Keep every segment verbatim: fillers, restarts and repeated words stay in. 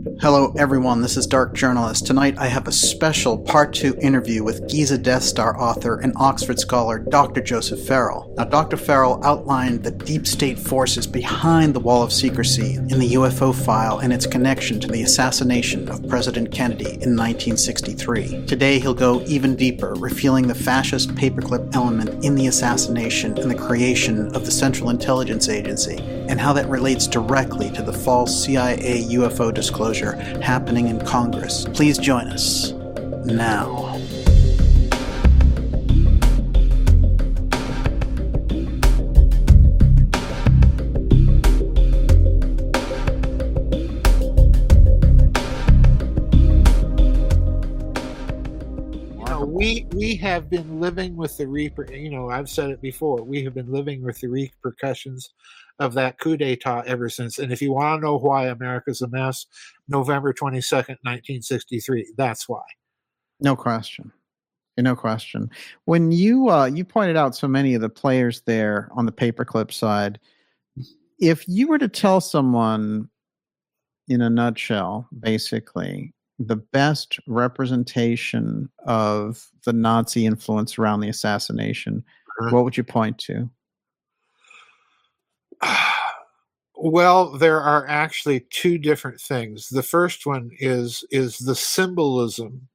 Hello everyone, this is Dark Journalist. Tonight I have a special part two interview with Giza Death Star author and Oxford scholar Doctor Joseph Farrell. Now Doctor Farrell outlined the deep state forces behind the Wall of Secrecy in the U F O file and its connection to the assassination of President Kennedy in nineteen sixty-three. Today he'll go even deeper, revealing the fascist paperclip element in the assassination and the creation of the Central Intelligence Agency, and how that relates directly to the false C I A U F O disclosure happening in Congress. Please join us now. We we have been living with the reper. You know, I've said it before. We have been living with the repercussions of that coup d'état ever since. And if you want to know why America's a mess, November twenty-second, nineteen sixty-three. That's why. No question. No question. When you uh, you pointed out so many of the players there on the paperclip side, if you were to tell someone in a nutshell, basically, the best representation of the Nazi influence around the assassination, uh-huh. what would you point to? Well, there are actually two different things. The first one is is the symbolism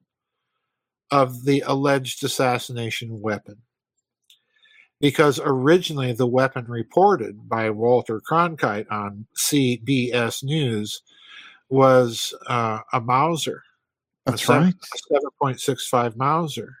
of the alleged assassination weapon. Because originally the weapon reported by Walter Cronkite on C B S News was uh, a Mauser. That's a right. seven point six five Mauser.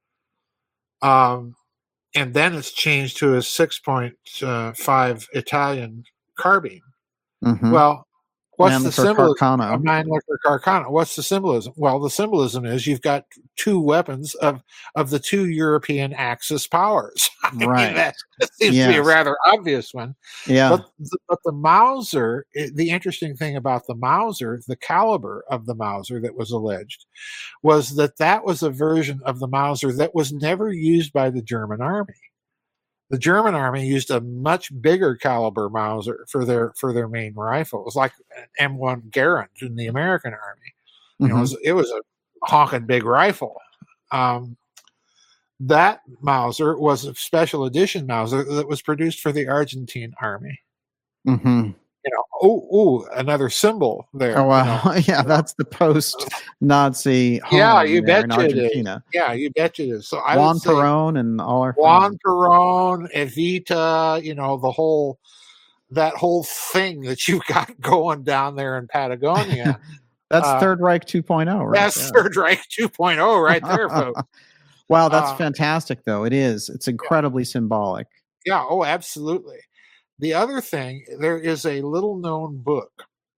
Um, and then it's changed to a six point five Italian carbine. Mm-hmm. Well, what's Mannlicher the symbolism? Carcano. A Mannlicher Carcano. What's the symbolism? Well, the symbolism is you've got two weapons of, of the two European Axis powers. I right. mean, that, that seems yes. to be a rather obvious one. Yeah. But the, but the Mauser, the interesting thing about the Mauser, the caliber of the Mauser that was alleged, was that that was a version of the Mauser that was never used by the German army. The German army used a much bigger caliber Mauser for their for their main rifle. It was like an M one Garand in the American army. You mm-hmm. know, it was, it was a honking big rifle. Um, that Mauser was a special edition Mauser that was produced for the Argentine army. Mm-hmm. You know, oh, oh, another symbol there. Oh, wow. You know? Yeah, that's the post-Nazi home yeah, you bet in you Argentina. It is. Yeah, you bet you it is. So I Juan would say Perón and all our Juan Perón, Evita, you know, the whole, that whole thing that you've got going down there in Patagonia. That's uh, Third Reich two point oh, right? That's there. Third Reich two point oh right there, folks. Wow, that's uh, fantastic, though. It is. It's incredibly yeah. symbolic. Yeah, oh, absolutely. The other thing, there is a little-known book,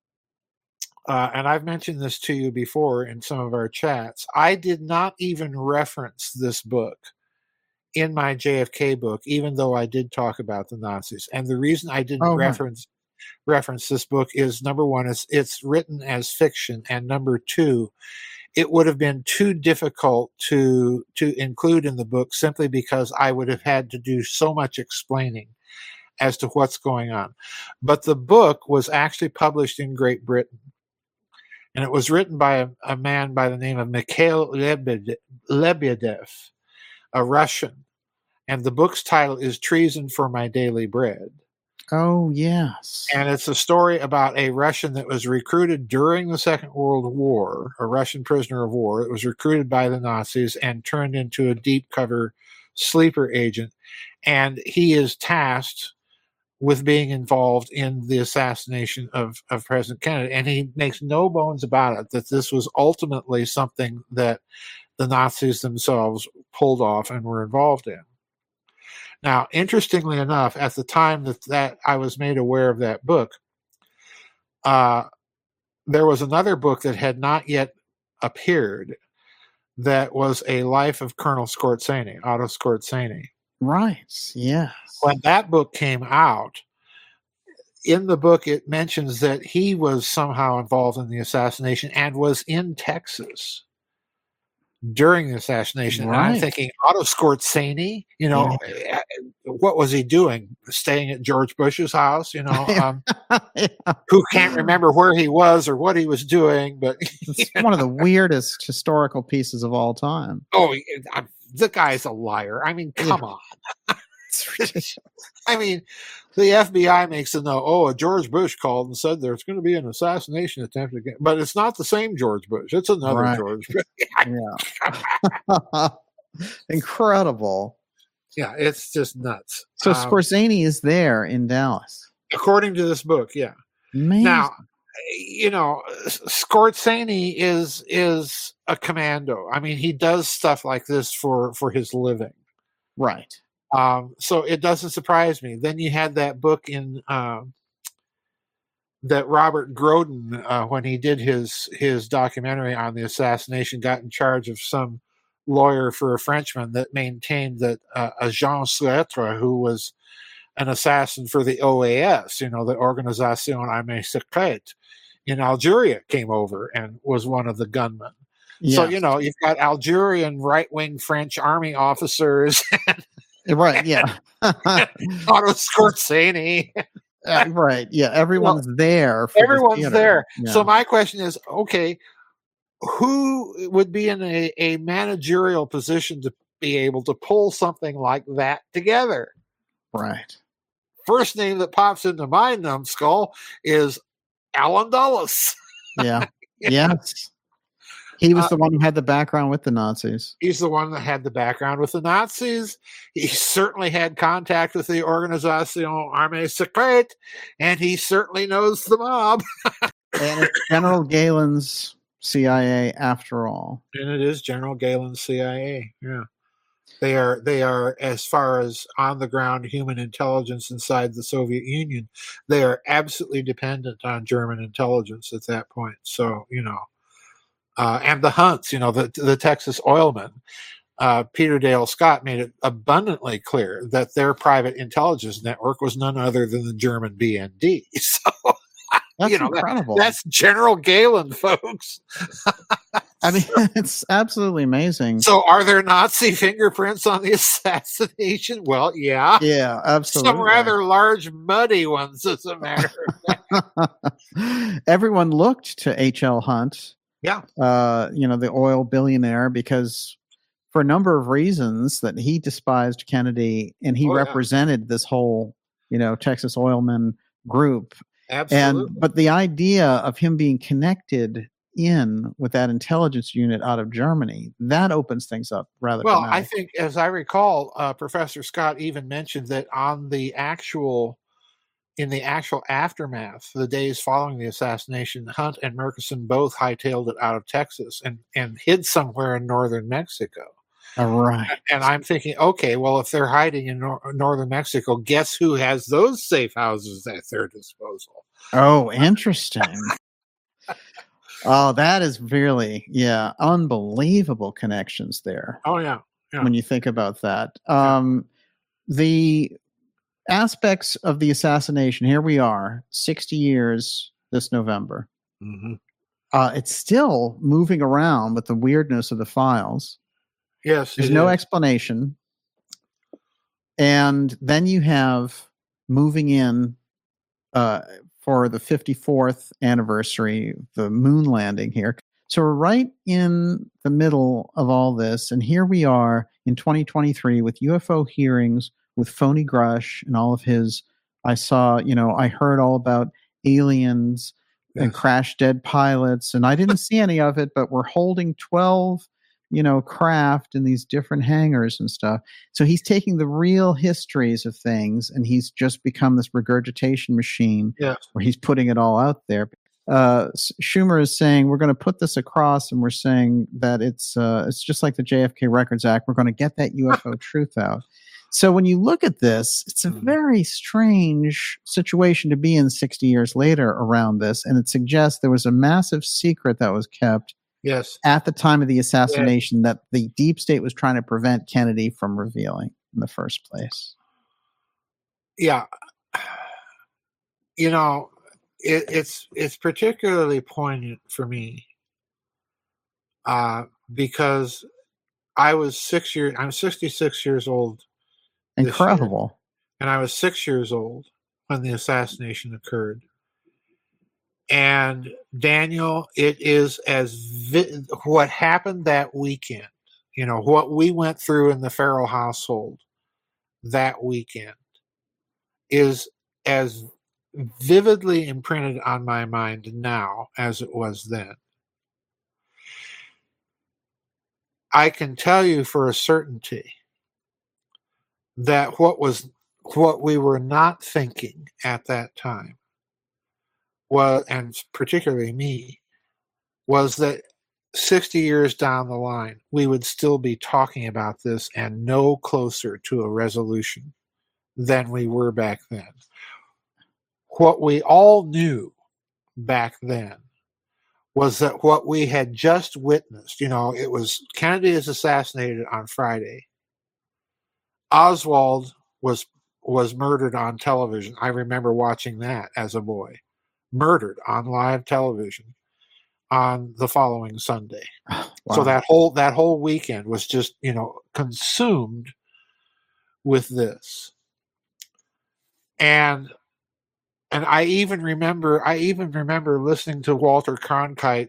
uh, and I've mentioned this to you before in some of our chats. I did not even reference this book in my J F K book, even though I did talk about the Nazis. And the reason I didn't oh, reference right. reference this book is, number one, is it's written as fiction, and number two, it would have been too difficult to to include in the book simply because I would have had to do so much explaining as to what's going on. But the book was actually published in Great Britain. And it was written by a, a man by the name of Mikhail Lebedev, a Russian. And the book's title is Treason for My Daily Bread. Oh, yes. And it's a story about a Russian that was recruited during the Second World War, a Russian prisoner of war that was recruited by the Nazis and turned into a deep cover sleeper agent. And he is tasked with being involved in the assassination of, of President Kennedy. And he makes no bones about it that this was ultimately something that the Nazis themselves pulled off and were involved in. Now, interestingly enough, at the time that, that I was made aware of that book, uh, there was another book that had not yet appeared that was a life of Colonel Skorzeny, Otto Skorzeny. Right, yes. When that book came out, in the book it mentions that he was somehow involved in the assassination and was in Texas during the assassination. Right. And I'm thinking, Otto Skorzeny, you know, yeah. What was he doing? Staying at George Bush's house, you know, um, yeah. Who can't remember where he was or what he was doing, but it's one know. of the weirdest historical pieces of all time. Oh, I'm, the guy's a liar. I mean, come yeah. on. It's ridiculous. I mean, the F B I makes a note. Oh, George Bush called and said there's going to be an assassination attempt again, but it's not the same George Bush. It's another right. George Bush. Yeah, incredible. Yeah, it's just nuts. So um, Skorzeny is there in Dallas, according to this book. Yeah. Amazing. Now, you know, Skorzeny is is a commando. I mean, he does stuff like this for for his living. Right. Um, so it doesn't surprise me. Then you had that book in uh, that Robert Groden, uh, when he did his his documentary on the assassination, got in charge of some lawyer for a Frenchman that maintained that uh, a Jean Suetre, who was an assassin for the O A S, you know, the Organisation Armée Secrète in Algeria, came over and was one of the gunmen. Yeah. So, you know, you've got Algerian right-wing French army officers. Right, yeah. Otto Skorzeny. Uh, right, yeah. Everyone's well, there. For everyone's there. Yeah. So my question is, okay, who would be in a, a managerial position to be able to pull something like that together? Right. First name that pops into my numbskull is Alan Dulles. Yeah. Yes. He was uh, the one who had the background with the Nazis. He's the one that had the background with the Nazis. He certainly had contact with the Organisation Armée Secrète, and he certainly knows the mob. And it's General Galen's C I A after all. And it is General Galen's C I A. Yeah. They are, they are, as far as on the ground human intelligence inside the Soviet Union, they are absolutely dependent on German intelligence at that point. So, you know, uh, and the Hunts, you know, the, the Texas oilmen, uh, Peter Dale Scott made it abundantly clear that their private intelligence network was none other than the German B N D. So, that's you know, incredible. That, that's General Galen, folks. I mean, it's absolutely amazing. So are there Nazi fingerprints on the assassination? Well, yeah. Yeah, absolutely. Some rather large, muddy ones, as a matter of fact. Everyone looked to H L. Hunt. Yeah. Uh, you know, the oil billionaire, because for a number of reasons that he despised Kennedy and he oh, represented yeah. this whole, you know, Texas oilman group. Absolutely. And, but the idea of him being connected in with that intelligence unit out of Germany, that opens things up rather well. dramatic. I think, as I recall, uh, Professor Scott even mentioned that on the actual, in the actual aftermath, the days following the assassination, Hunt and Murchison both hightailed it out of Texas and, and hid somewhere in northern Mexico. All right. And I'm thinking, okay, well, if they're hiding in nor- northern Mexico, guess who has those safe houses at their disposal? Oh, interesting. Oh, that is really, yeah, unbelievable connections there. Oh, yeah. yeah. When you think about that. Um, yeah. The aspects of the assassination, here we are, sixty years this November. Mm-hmm. Uh, it's still moving around with the weirdness of the files. Yes. There's no is. explanation. And then you have moving in uh, for the fifty-fourth anniversary, the moon landing here. So we're right in the middle of all this. And here we are in twenty twenty-three with U F O hearings with Phony Grush and all of his, I saw, you know, I heard all about aliens yes. and crash dead pilots. And I didn't see any of it, but we're holding twelve you know, craft in these different hangars and stuff. So he's taking the real histories of things and he's just become this regurgitation machine yes. where he's putting it all out there. Uh, Schumer is saying, we're going to put this across and we're saying that it's, uh, it's just like the J F K Records Act. We're going to get that U F O truth out. So when you look at this, it's a very strange situation to be in sixty years later around this. And it suggests there was a massive secret that was kept Yes. at the time of the assassination yes. that the deep state was trying to prevent Kennedy from revealing in the first place. Yeah. You know, it, it's it's particularly poignant for me uh, because I was six years. I'm sixty-six years old. Incredible. And I was six years old when the assassination occurred. And Daniel, it is as vi- what happened that weekend, you know, what we went through in the Farrell household that weekend is as vividly imprinted on my mind now as it was then. I can tell you for a certainty that what was what we were not thinking at that time was, and particularly me, was that sixty years down the line, we would still be talking about this and no closer to a resolution than we were back then. What we all knew back then was that what we had just witnessed, you know, it was Kennedy is assassinated on Friday. Oswald was was murdered on television. I remember watching that as a boy. Murdered on live television on the following Sunday. Wow. So that whole that whole weekend was just, you know, consumed with this. And and I even remember I even remember listening to Walter Cronkite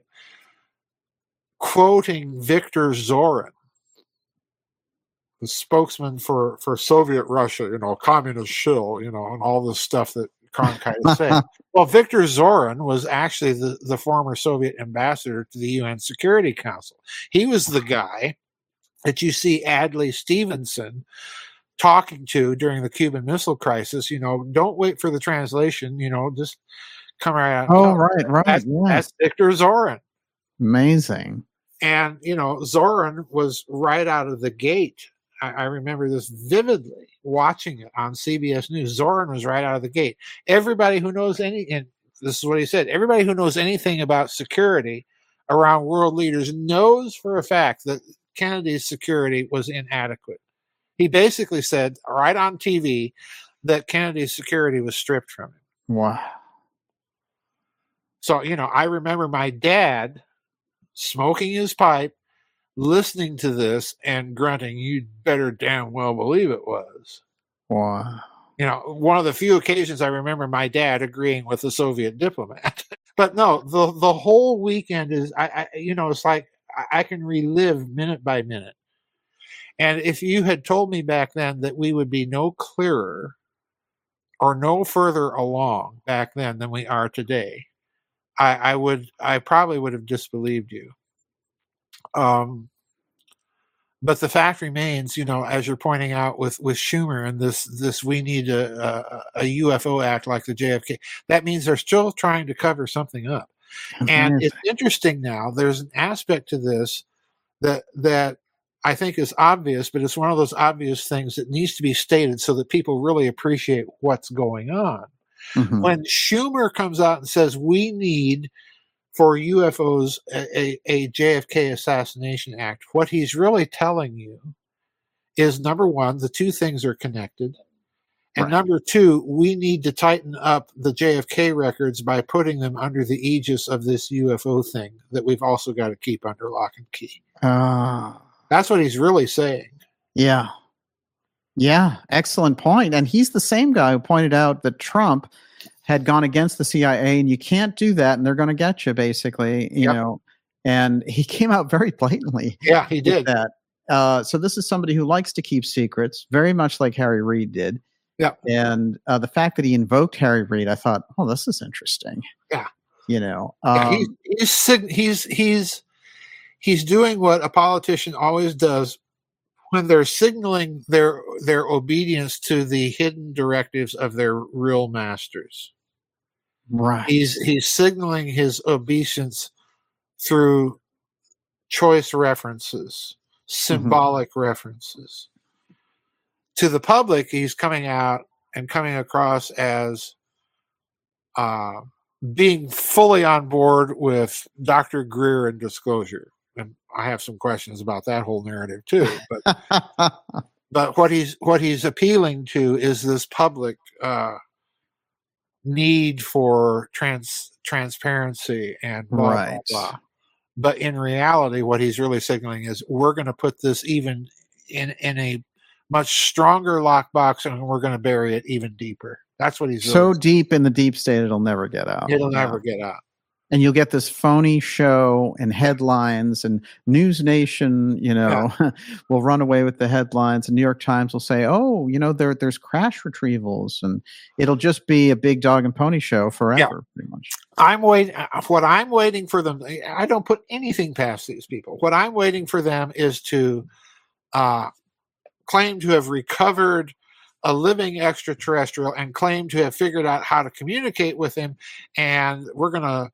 quoting Viktor Zorin, the spokesman for, for Soviet Russia, you know, communist shill, you know, and all this stuff that Cronkite is saying. Well, Viktor Zorin was actually the, the former Soviet ambassador to the U N Security Council. He was the guy that you see Adlai Stevenson talking to during the Cuban Missile Crisis. You know, don't wait for the translation, you know, just come right out. Oh, right, right. That's, yeah. that's Viktor Zorin. Amazing. And, you know, Zorin was right out of the gate. I, I remember this vividly, watching it on C B S News. Zorin was right out of the gate. Everybody who knows any, and this is what he said, everybody who knows anything about security around world leaders knows for a fact that Kennedy's security was inadequate. He basically said right on T V that Kennedy's security was stripped from him. Wow. So, you know, I remember my dad smoking his pipe, listening to this and grunting, "You'd better damn well believe it was." Wow. You know, one of the few occasions I remember my dad agreeing with a Soviet diplomat. But no, the the whole weekend is, I, I you know, it's like I, I can relive minute by minute. And if you had told me back then that we would be no clearer or no further along back then than we are today, I, I would, I probably would have disbelieved you. Um, but the fact remains, you know, as you're pointing out with, with Schumer and this, this, we need a, a, a U F O act like the J F K. That means they're still trying to cover something up. And it's interesting now, there's an aspect to this that, that I think is obvious, but it's one of those obvious things that needs to be stated so that people really appreciate what's going on. Mm-hmm. When Schumer comes out and says we need for U F Os a, a, a J F K assassination act, what he's really telling you is, number one, the two things are connected. And right. number two, we need to tighten up the J F K records by putting them under the aegis of this U F O thing that we've also got to keep under lock and key. Ah. Uh. That's what he's really saying. Yeah. Yeah. Excellent point. And he's the same guy who pointed out that Trump had gone against the C I A and you can't do that and they're going to get you, basically, you yep. know, and he came out very blatantly. Yeah, he did that. Uh, so this is somebody who likes to keep secrets, very much like Harry Reid did. Yeah. And uh, the fact that he invoked Harry Reid, I thought, oh, this is interesting. Yeah. You know, um, yeah, he's, he's, he's, he's, He's doing what a politician always does when they're signaling their their obedience to the hidden directives of their real masters. Right. He's he's signaling his obeisance through choice references, symbolic mm-hmm. references. To the public, he's coming out and coming across as uh, being fully on board with Doctor Greer and disclosure. And I have some questions about that whole narrative too. But but what he's what he's appealing to is this public uh, need for trans transparency and blah right. blah blah. But in reality, what he's really signaling is we're going to put this even in, in a much stronger lockbox, and we're going to bury it even deeper. That's what he's really so saying. deep in the deep state it'll never get out. It'll Yeah. never get out. And you'll get this phony show and headlines, and News Nation, you know, yeah. will run away with the headlines, and New York Times will say, oh, you know, there there's crash retrievals, and it'll just be a big dog and pony show forever, yeah. pretty much. I'm waiting. What I'm waiting for them, I don't put anything past these people. What I'm waiting for them is to uh, claim to have recovered a living extraterrestrial and claim to have figured out how to communicate with him, and we're going to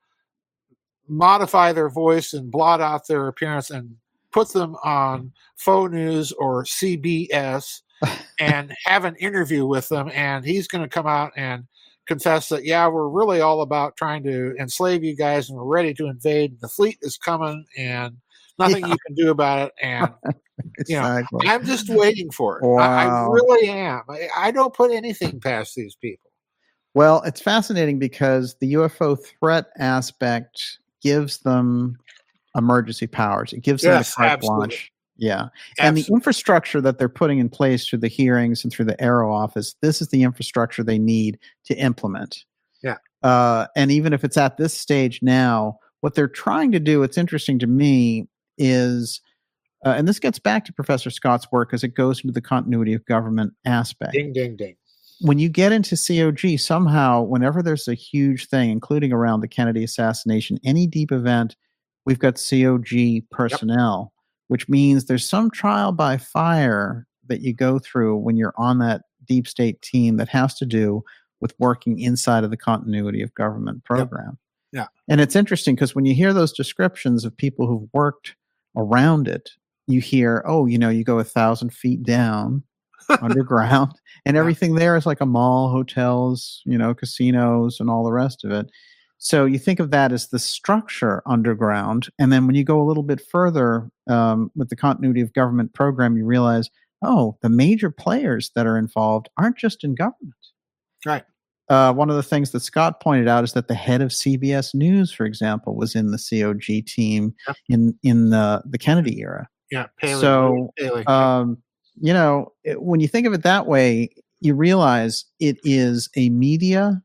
modify their voice and blot out their appearance and put them on faux news or C B S and have an interview with them. And he's going to come out and confess that, yeah, we're really all about trying to enslave you guys, and we're ready to invade. The fleet is coming and nothing yeah. you can do about it. And, you know, exactly. I'm just waiting for it. Wow. I, I really am. I, I don't put anything past these people. Well, it's fascinating because the U F O threat aspect gives them emergency powers. It gives yes, them a carte absolutely. blanche. Yeah. Absolutely. And the infrastructure that they're putting in place through the hearings and through the Aero office, this is the infrastructure they need to implement. Yeah. Uh, and even if it's at this stage now, what they're trying to do, it's interesting to me, is, uh, and this gets back to Professor Scott's work as it goes into the continuity of government aspect. Ding, ding, ding. When you get into C O G, somehow, whenever there's a huge thing, including around the Kennedy assassination, any deep event, we've got C O G personnel, yep. which means there's some trial by fire that you go through when you're on that deep state team that has to do with working inside of the continuity of government program. Yep. Yeah. And it's interesting because when you hear those descriptions of people who've worked around it, you hear, oh, you know, you go a thousand feet down underground, and everything there is like a mall, hotels, you know, casinos, and all the rest of it. So you think of that as the structure underground, and then when you go a little bit further um, with the continuity of government program, you realize, oh, the major players that are involved aren't just in government. Right. Uh, one of the things that Scott pointed out is that the head of C B S News, for example, was in the C O G team yep. in in the the Kennedy era. Yeah. Paley, so. Paley. Um, You know, it, when you think of it that way, you realize it is a media,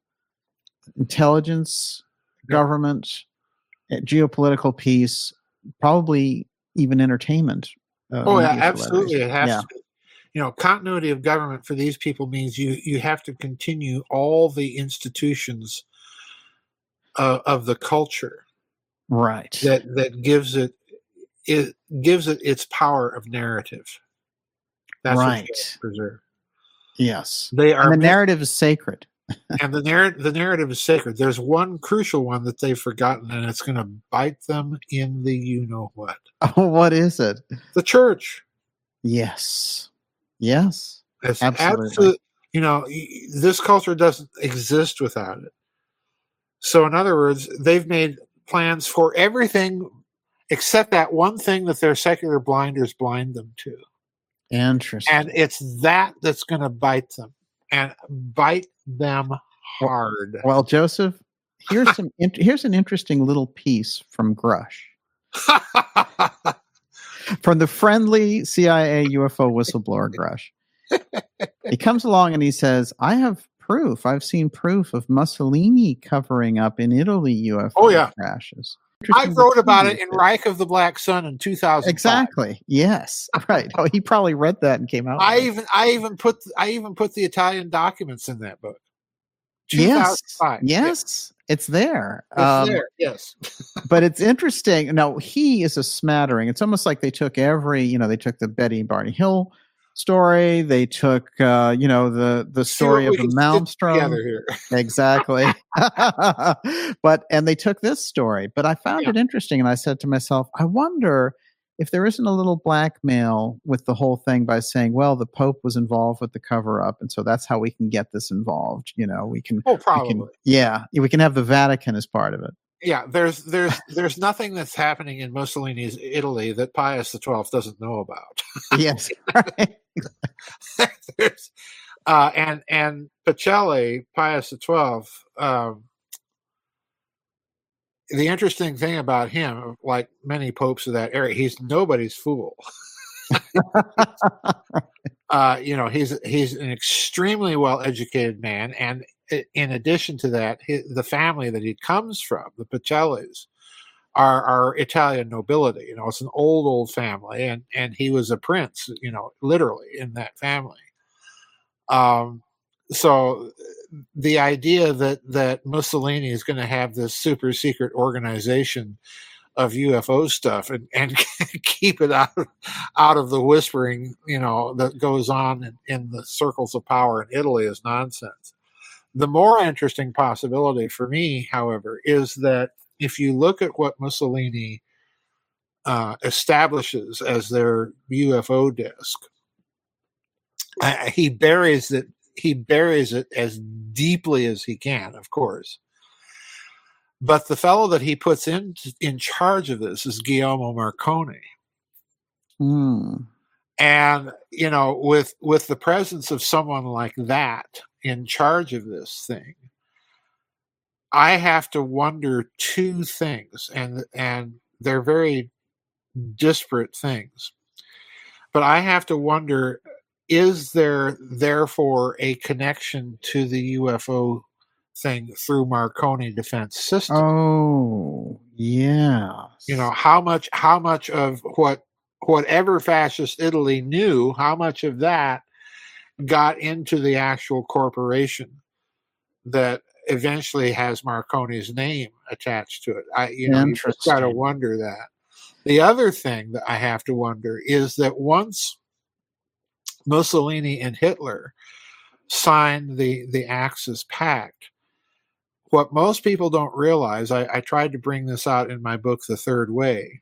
intelligence, yep. government, geopolitical piece, probably even entertainment. Uh, oh, yeah, absolutely. It has yeah. to. You know, continuity of government for these people means you, you have to continue all the institutions uh, of the culture. Right. That that gives it it gives it its power of narrative. That's right. what you preserve. Yes. They are. And the narrative is sacred. and the narrative, the narrative is sacred. There's one crucial one that they've forgotten, and it's going to bite them in the you know what. Oh, what is it? The church. Yes. Yes. It's absolutely. Absolute, you know, this culture doesn't exist without it. So, in other words, they've made plans for everything except that one thing that their secular blinders blind them to. Interesting. And it's that that's going to bite them and bite them hard. Well, Joseph, here's some here's an interesting little piece from Grush. From the friendly C I A U F O whistleblower Grush. He comes along and he says, I have proof. I've seen proof of Mussolini covering up in Italy U F O oh, yeah. crashes. I wrote about it in Reich of the Black Sun in two thousand. Exactly. Yes. Right. Oh, he probably read that and came out. I with even it. I even put I even put the Italian documents in that book. Yes. Yes. It's there. It's um, there. Yes. But it's interesting. Now, he is a smattering. It's almost like they took every, you know, they took the Betty and Barney Hill story. They took, uh, you know, the the story of the Malmstrom. Exactly. But and they took this story. But I found yeah. it interesting, and I said to myself, I wonder if there isn't a little blackmail with the whole thing by saying, well, the Pope was involved with the cover up, and so that's how we can get this involved. You know, we can. Oh, probably. We can, yeah, we can have the Vatican as part of it. Yeah, there's there's there's nothing that's happening in Mussolini's Italy that Pius the Twelfth doesn't know about. Yes, right. there's, uh, and and Pacelli, Pius the Twelfth, um, the interesting thing about him, like many popes of that era, he's nobody's fool. uh, you know, he's he's an extremely well-educated man, and in addition to that, his, the family that he comes from, the Pacellis, are, are Italian nobility. You know, it's an old, old family, and, and he was a prince, you know, literally in that family. Um, so the idea that, that Mussolini is going to have this super secret organization of U F O stuff and, and keep it out of, out of the whispering, you know, that goes on in, in the circles of power in Italy is nonsense. The more interesting possibility for me, however, is that if you look at what Mussolini uh, establishes as their U F O desk, uh, he buries it. He buries it as deeply as he can, of course. But the fellow that he puts in in charge of this is Guglielmo Marconi. Mm. And, you know, with with the presence of someone like that in charge of this thing, I have to wonder two things, and and they're very disparate things. But I have to wonder, is there therefore a connection to the U F O thing through Marconi Defense System? Oh, yeah. You know, how much how much of what whatever fascist Italy knew, how much of that got into the actual corporation that eventually has Marconi's name attached to it? I you know, you just got to wonder that. The other thing that I have to wonder is that once Mussolini and Hitler signed the, the Axis Pact, what most people don't realize, I, I tried to bring this out in my book, The Third Way,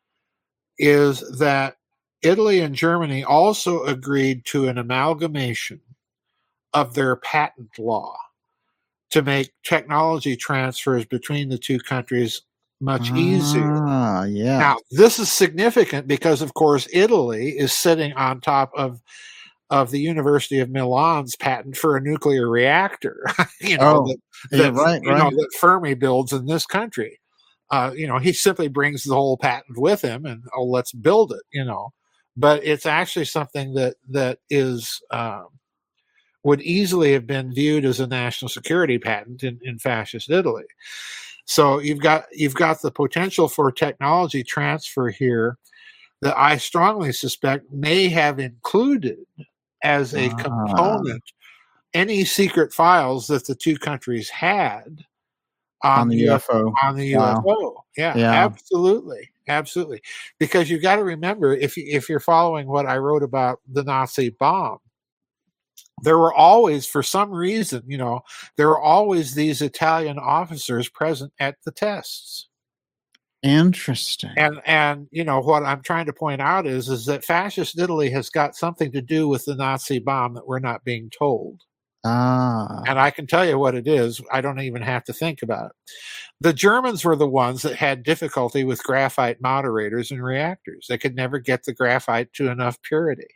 is that Italy and Germany also agreed to an amalgamation of their patent law to make technology transfers between the two countries much ah, easier. Yeah. Now, this is significant because, of course, Italy is sitting on top of of the University of Milan's patent for a nuclear reactor, you know, oh, that, yeah, that right, you right. know that Fermi builds in this country. Uh, you know, he simply brings the whole patent with him, and oh, let's build it. You know, but it's actually something that that is um, would easily have been viewed as a national security patent in, in fascist Italy. So you've got you've got the potential for technology transfer here that I strongly suspect may have included as a Ah. component any secret files that the two countries had on, on the U F O. On the Wow. U F O, yeah, Yeah. absolutely, absolutely. Because you've got to remember, if you, if you're following what I wrote about the Nazi bomb, there were always, for some reason, you know, there were always these Italian officers present at the tests. Interesting. And and you know what I'm trying to point out is is that fascist Italy has got something to do with the Nazi bomb that we're not being told. Ah. And I can tell you what it is. I don't even have to think about it. The Germans were the ones that had difficulty with graphite moderators and reactors. They could never get the graphite to enough purity.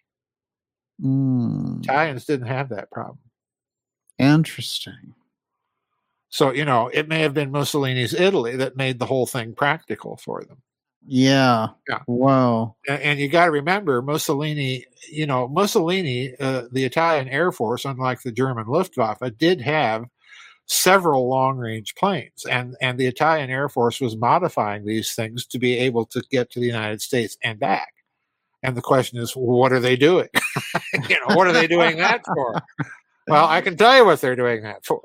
Mm. Italians didn't have that problem. Interesting. So, you know, it may have been Mussolini's Italy that made the whole thing practical for them. Yeah. Yeah. Wow. And, and you got to remember, Mussolini, you know, Mussolini, uh, the Italian Air Force, unlike the German Luftwaffe, did have several long-range planes. And, and the Italian Air Force was modifying these things to be able to get to the United States and back. And the question is, what are they doing? you know, what are they doing that for? Well, I can tell you what they're doing that for.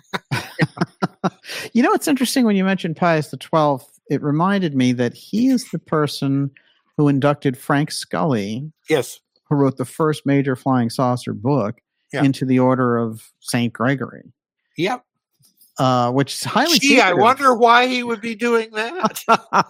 You know, it's interesting when you mentioned Pius the twelfth. It reminded me that he is the person who inducted Frank Scully, yes, who wrote the first major flying saucer book, yeah. into the Order of Saint Gregory. Yep. Uh, which is highly Gee, secretive. I wonder why he would be doing that.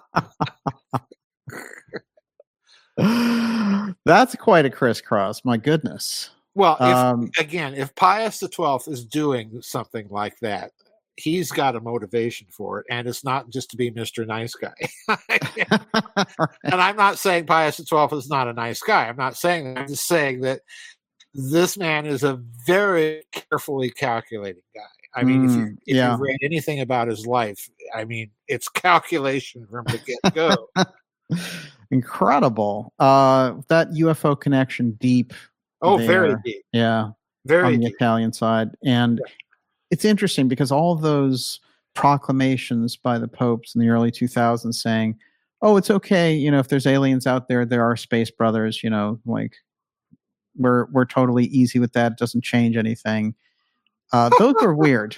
That's quite a crisscross. My goodness. Well, if, um, again, if Pius the twelfth is doing something like that, he's got a motivation for it, and it's not just to be Mister Nice Guy. And I'm not saying Pius the twelfth is not a nice guy. I'm not saying that. I'm just saying that this man is a very carefully calculating guy. I mean, if you Mm, if yeah. you read anything about his life, I mean, it's calculation from the get go. Incredible. Uh, that U F O connection deep. Oh, there, very deep. Yeah, Very on the deep. Italian side. And Yeah. it's interesting because all of those proclamations by the popes in the early two thousands saying, oh, it's okay, you know, if there's aliens out there, there are space brothers, you know, like we're we're totally easy with that. It doesn't change anything. Uh, those are weird.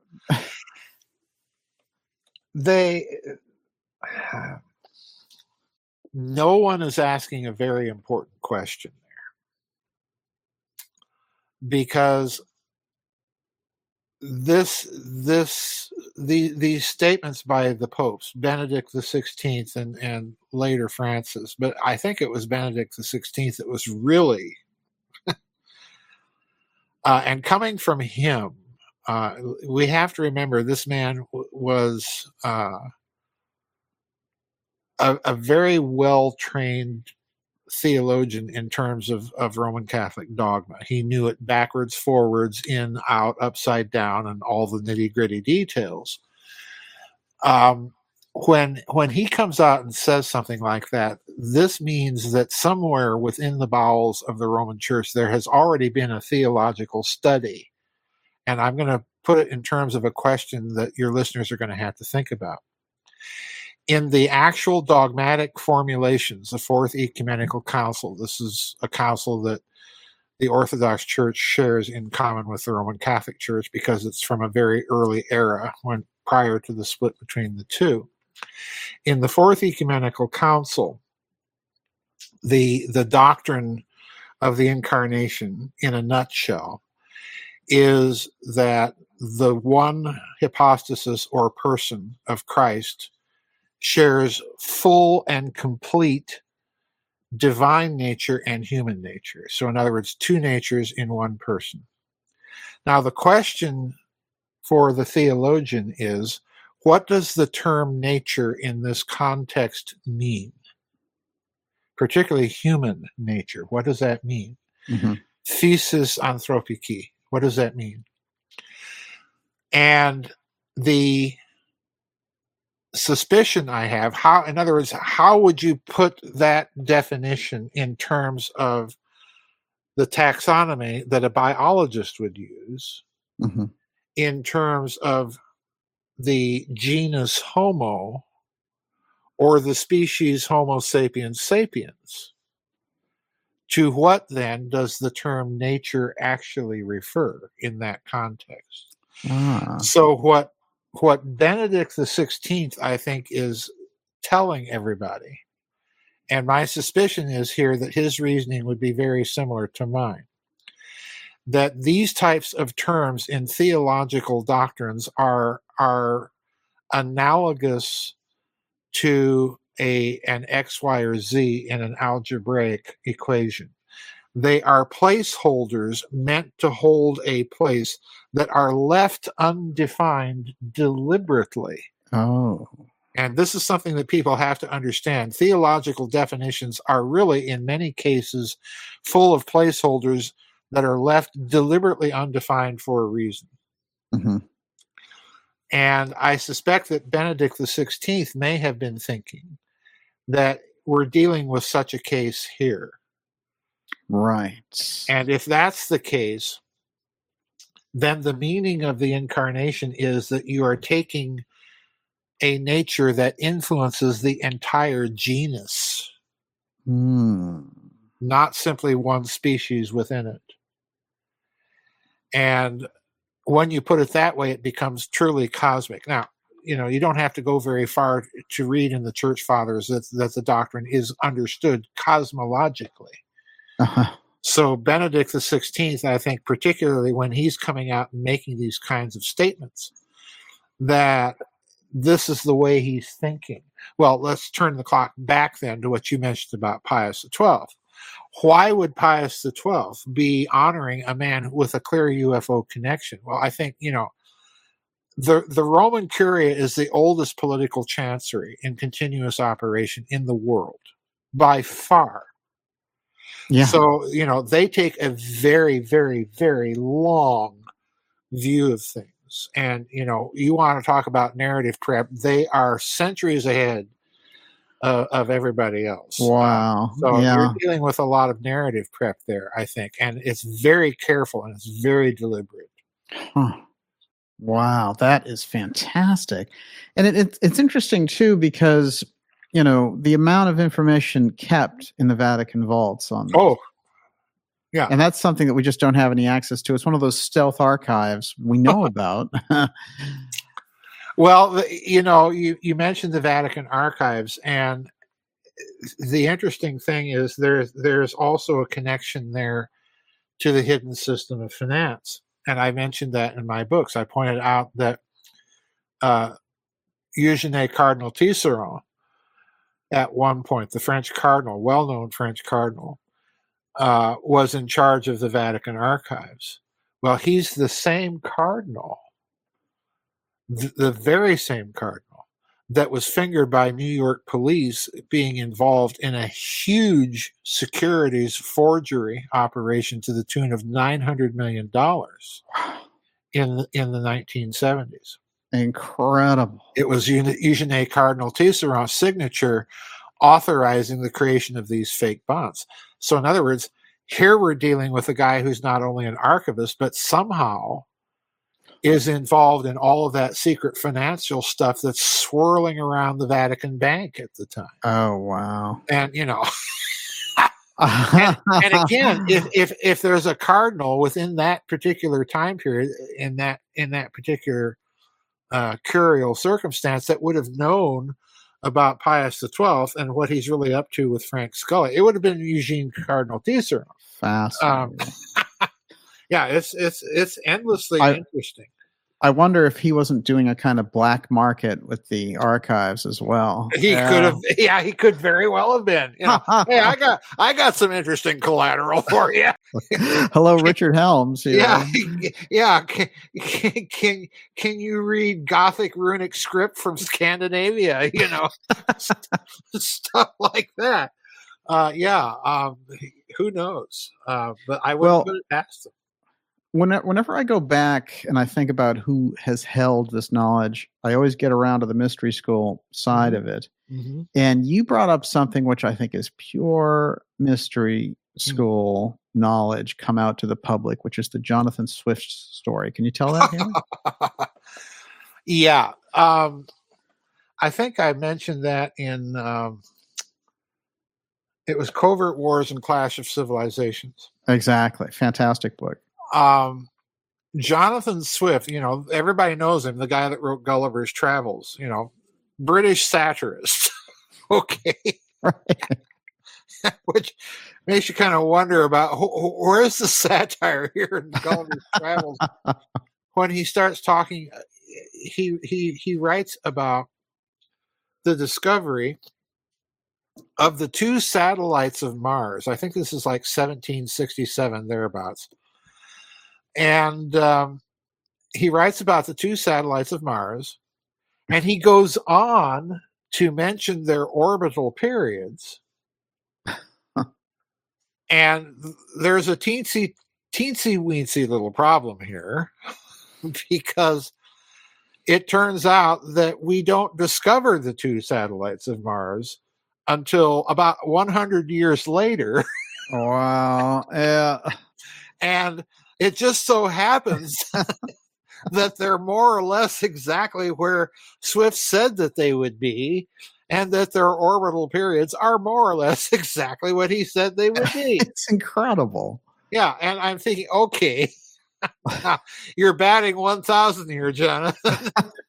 They no one is asking a very important question there, because this this the these statements by the popes, Benedict the sixteenth and and later Francis, but I think it was Benedict the sixteenth that was really uh, and coming from him, uh, we have to remember this man w- was uh, a, a very well trained theologian in terms of, of Roman Catholic dogma. He knew it backwards, forwards, in, out, upside down, and all the nitty gritty details. Um, when when he comes out and says something like that, this means that somewhere within the bowels of the Roman Church there has already been a theological study. And I'm going to put it in terms of a question that your listeners are going to have to think about. In the actual dogmatic formulations, the Fourth Ecumenical Council, this is a council that the Orthodox Church shares in common with the Roman Catholic Church because it's from a very early era, when prior to the split between the two. In the Fourth Ecumenical Council, the, the doctrine of the Incarnation, in a nutshell, is that the one hypostasis or person of Christ shares full and complete divine nature and human nature. So in other words, two natures in one person. Now the question for the theologian is, what does the term nature in this context mean? Particularly human nature. What does that mean? Mm-hmm. Physis anthropiki. What does that mean? And the suspicion I have, how, in other words, how would you put that definition in terms of the taxonomy that a biologist would use, mm-hmm. in terms of the genus Homo or the species Homo sapiens sapiens? To what then does the term nature actually refer in that context? Ah. So what what Benedict the sixteenth, I think, is telling everybody, and my suspicion is here that his reasoning would be very similar to mine, that these types of terms in theological doctrines are are analogous to a an X, Y, or Z in an algebraic equation. They are placeholders meant to hold a place that are left undefined deliberately. Oh. And this is something that people have to understand. Theological definitions are really, in many cases, full of placeholders that are left deliberately undefined for a reason. Mm-hmm. And I suspect that Benedict the sixteenth may have been thinking that we're dealing with such a case here. Right. And if that's the case, then the meaning of the incarnation is that you are taking a nature that influences the entire genus, mm. not simply one species within it. And when you put it that way, it becomes truly cosmic. Now, you know, you don't have to go very far to read in the Church Fathers that, that the doctrine is understood cosmologically. Uh-huh. So Benedict the sixteenth, I think, particularly when he's coming out and making these kinds of statements, that this is the way he's thinking. Well, let's turn the clock back then to what you mentioned about Pius the twelfth. Why would Pius the twelfth be honoring a man with a clear U F O connection? Well, I think, you know, the, the Roman Curia is the oldest political chancery in continuous operation in the world, by far. Yeah. So, you know, they take a very, very, very long view of things. things. And, you know, you want to talk about narrative prep, they are centuries ahead uh, of everybody else. Wow. Uh, so yeah. you're dealing with a lot of narrative prep there, I think. And it's very careful and it's very deliberate. Huh. Wow, that is fantastic. And it, it, it's interesting, too, because, you know, the amount of information kept in the Vatican vaults on this. Oh, yeah. And that's something that we just don't have any access to. It's one of those stealth archives we know about. Well, you know, you, you mentioned the Vatican archives, and the interesting thing is there's there's also a connection there to the hidden system of finance. And I mentioned that in my books. I pointed out that uh, Eugène Cardinal Tisserand, at one point, the French cardinal, well-known French cardinal, uh, was in charge of the Vatican archives. Well, he's the same cardinal, th- the very same cardinal, that was fingered by New York police being involved in a huge securities forgery operation to the tune of nine hundred million dollars in, in the nineteen seventies. Incredible. It was Eugène Cardinal Tisserand's signature authorizing the creation of these fake bonds. So in other words, here we're dealing with a guy who's not only an archivist, but somehow is involved in all of that secret financial stuff that's swirling around the Vatican Bank at the time. Oh, wow. And, you know, and, and again, if, if, if there's a cardinal within that particular time period, in that, in that particular uh, curial circumstance that would have known about Pius the twelfth and what he's really up to with Frank Scully, it would have been Eugene Cardinal Tisserand. Fascinating. Um, yeah, it's it's it's endlessly I, interesting. I wonder if he wasn't doing a kind of black market with the archives as well. He yeah. could have, yeah, he could very well have been. You know, hey, I got, I got some interesting collateral for you. Hello, Richard Helms. Yeah, know. yeah. Can, can can you read Gothic runic script from Scandinavia? You know, stuff like that. Uh, yeah. Um, who knows? Uh, but I wouldn't well, put it past them. Whenever I go back and I think about who has held this knowledge, I always get around to the mystery school side mm-hmm. of it. Mm-hmm. And you brought up something which I think is pure mystery school mm-hmm. knowledge come out to the public, which is the Jonathan Swift story. Can you tell that here? yeah. Um, I think I mentioned that in, um, it was Covert Wars and Clash of Civilizations. Exactly. Fantastic book. Um, Jonathan Swift, you know, everybody knows him, the guy that wrote Gulliver's Travels, you know, British satirist. Okay. Right. Which makes you kind of wonder about wh- where's the satire here in Gulliver's Travels? When he starts talking, he, he, he writes about the discovery of the two satellites of Mars. I think this is like seventeen sixty-seven, thereabouts. And um, he writes about the two satellites of Mars, and he goes on to mention their orbital periods. And there's a teensy, teensy weensy little problem here, because it turns out that we don't discover the two satellites of Mars until about one hundred years later. Wow. Yeah. And it just so happens that they're more or less exactly where Swift said that they would be, and that their orbital periods are more or less exactly what he said they would be. It's incredible. Yeah, and I'm thinking, okay, you're batting one thousand here, Jonathan.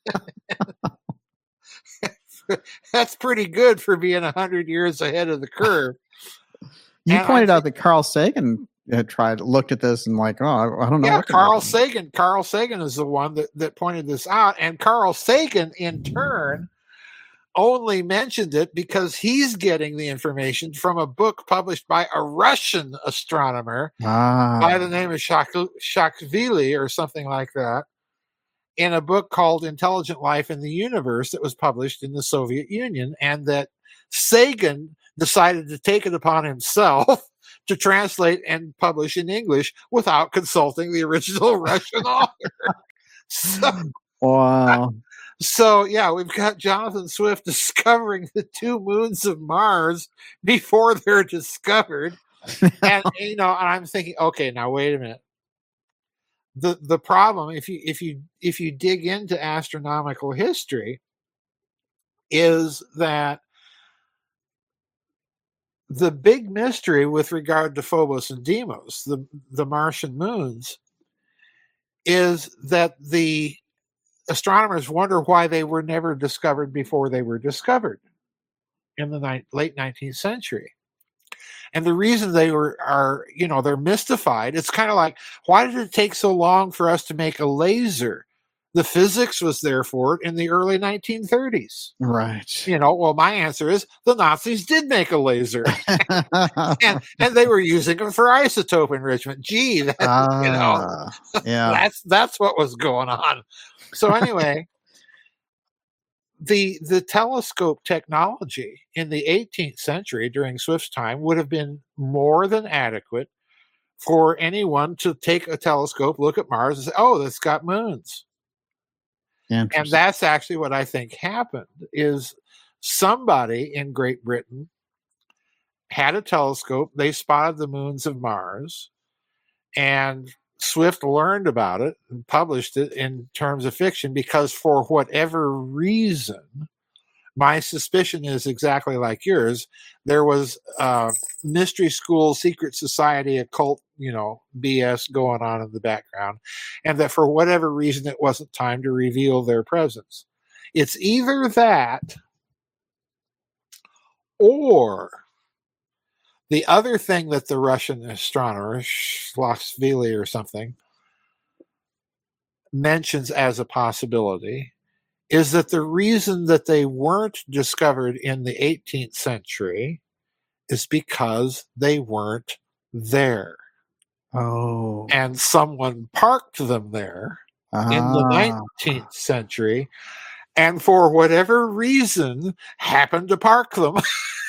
That's pretty good for being one hundred years ahead of the curve. You and pointed I out that Carl Sagan had tried, looked at this and like, oh, I, I don't know. Yeah, what Carl Sagan. Carl Sagan is the one that, that pointed this out. And Carl Sagan, in turn, only mentioned it because he's getting the information from a book published by a Russian astronomer ah. by the name of Shak- Shakvili or something like that, in a book called Intelligent Life in the Universe that was published in the Soviet Union, and that Sagan decided to take it upon himself to translate and publish in English without consulting the original Russian author. So, Wow. so yeah, we've got Jonathan Swift discovering the two moons of Mars before they're discovered. And, you know, and I'm thinking, okay, now wait a minute. The the problem, if you if you if you dig into astronomical history, is that the big mystery with regard to Phobos and Deimos, the the Martian moons, is that the astronomers wonder why they were never discovered before they were discovered in the ni- late nineteenth century. And the reason they were are, you know, they're mystified. It's kind of like, why did it take so long for us to make a laser? The physics was there for it in the early nineteen thirties. Right. You know, well, my answer is the Nazis did make a laser, and and they were using them for isotope enrichment. Gee, that, Ah, you know, yeah. that's that's what was going on. So anyway, the the telescope technology in the eighteenth century during Swift's time would have been more than adequate for anyone to take a telescope, look at Mars, and say, "Oh, it's got moons." And that's actually what I think happened. Is somebody in Great Britain had a telescope. They spotted the moons of Mars, and Swift learned about it and published it in terms of fiction because, for whatever reason, my suspicion is exactly like yours. There was a mystery school, secret society, occult, you know, B S going on in the background, and that for whatever reason, it wasn't time to reveal their presence. It's either that or the other thing that the Russian astronomer, Schlossvili or something, mentions as a possibility is that the reason that they weren't discovered in the eighteenth century is because they weren't there. Oh. And someone parked them there ah. in the nineteenth century, and for whatever reason happened to park them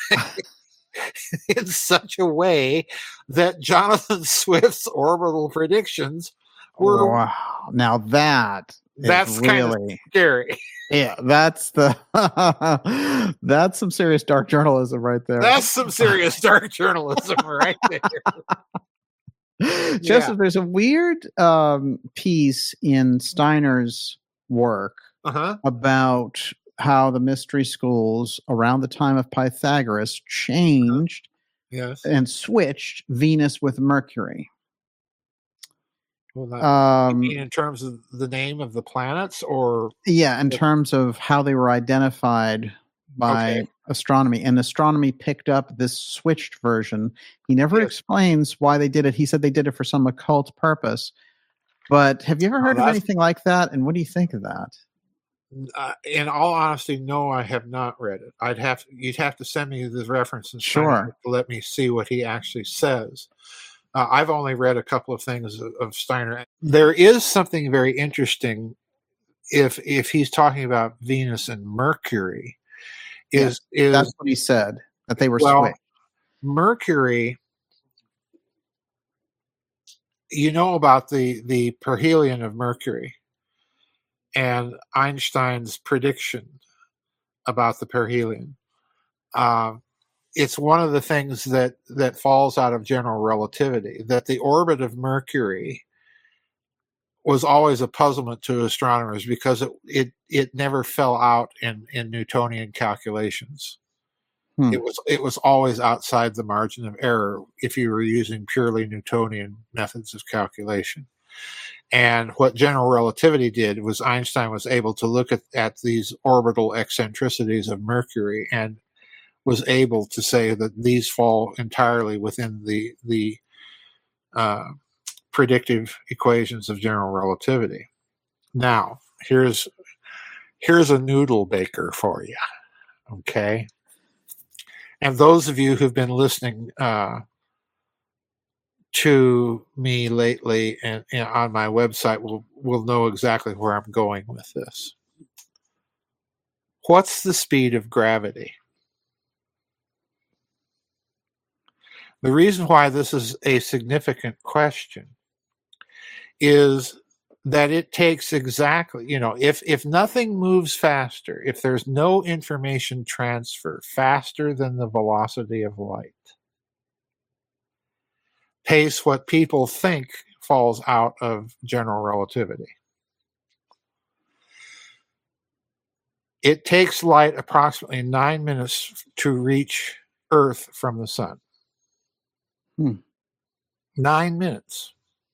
in such a way that Jonathan Swift's orbital predictions were. Wow. Now that that's really kind of scary. Yeah, that's the that's some serious dark journalism right there. That's some serious dark journalism right there. Joseph, Yeah. There's a weird um, piece in Steiner's work uh-huh. about how the mystery schools around the time of Pythagoras changed uh-huh. yes. and switched Venus with Mercury. Well, that, um, you mean in terms of the name of the planets, or yeah, in terms of how they were identified by okay. astronomy, and astronomy picked up this switched version. He never yes. explains why they did it. He said they did it for some occult purpose. But have you ever heard oh, of anything like that? And what do you think of that? Uh, in all honesty, no, I have not read it. I'd have you'd have to send me the reference and sure to let me see what he actually says. Uh, I've only read a couple of things of, of Steiner. There is something very interesting if if he's talking about Venus and Mercury. Is yes, is that's what he said, that they were well, switched. Mercury, you know about the the perihelion of Mercury and Einstein's prediction about the perihelion. Uh, it's one of the things that that falls out of general relativity, that the orbit of Mercury was always a puzzlement to astronomers because it it, it never fell out in, in Newtonian calculations. Hmm. It was it was always outside the margin of error if you were using purely Newtonian methods of calculation. And what general relativity did was Einstein was able to look at, at these orbital eccentricities of Mercury and was able to say that these fall entirely within the the uh, predictive equations of general relativity. Now, here's here's a noodle baker for you, okay? And those of you who've been listening uh, to me lately and, and on my website will will know exactly where I'm going with this. What's the speed of gravity? The reason why this is a significant question is that it takes exactly, you know, if if nothing moves faster, if there's no information transfer faster than the velocity of light, pace what people think falls out of general relativity. It takes light approximately nine minutes to reach Earth from the sun. Hmm. Nine minutes.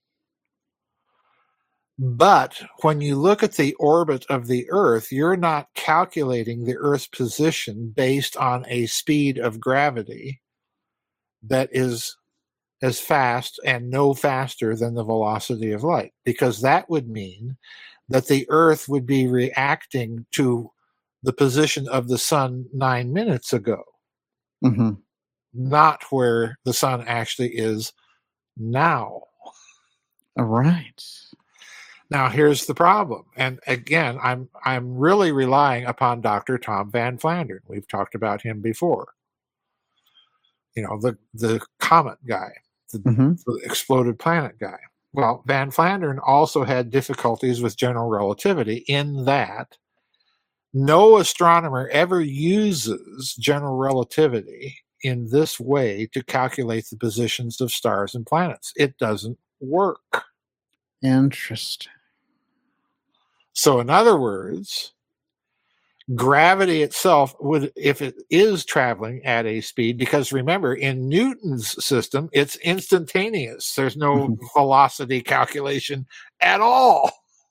But when you look at the orbit of the Earth, you're not calculating the Earth's position based on a speed of gravity that is as fast and no faster than the velocity of light, because that would mean that the Earth would be reacting to the position of the sun nine minutes ago, Mm-hmm. not where the sun actually is now. All right. Now, here's the problem. And again, I'm I'm really relying upon Doctor Tom Van Flandern. We've talked about him before. You know, the, the comet guy, the, Mm-hmm. the exploded planet guy. Well, Van Flandern also had difficulties with general relativity in that no astronomer ever uses general relativity in this way to calculate the positions of stars and planets. It doesn't work. Interesting. So, in other words, gravity itself would, if it is traveling at a speed, because remember, in Newton's system, it's instantaneous. There's no Mhm. velocity calculation at all.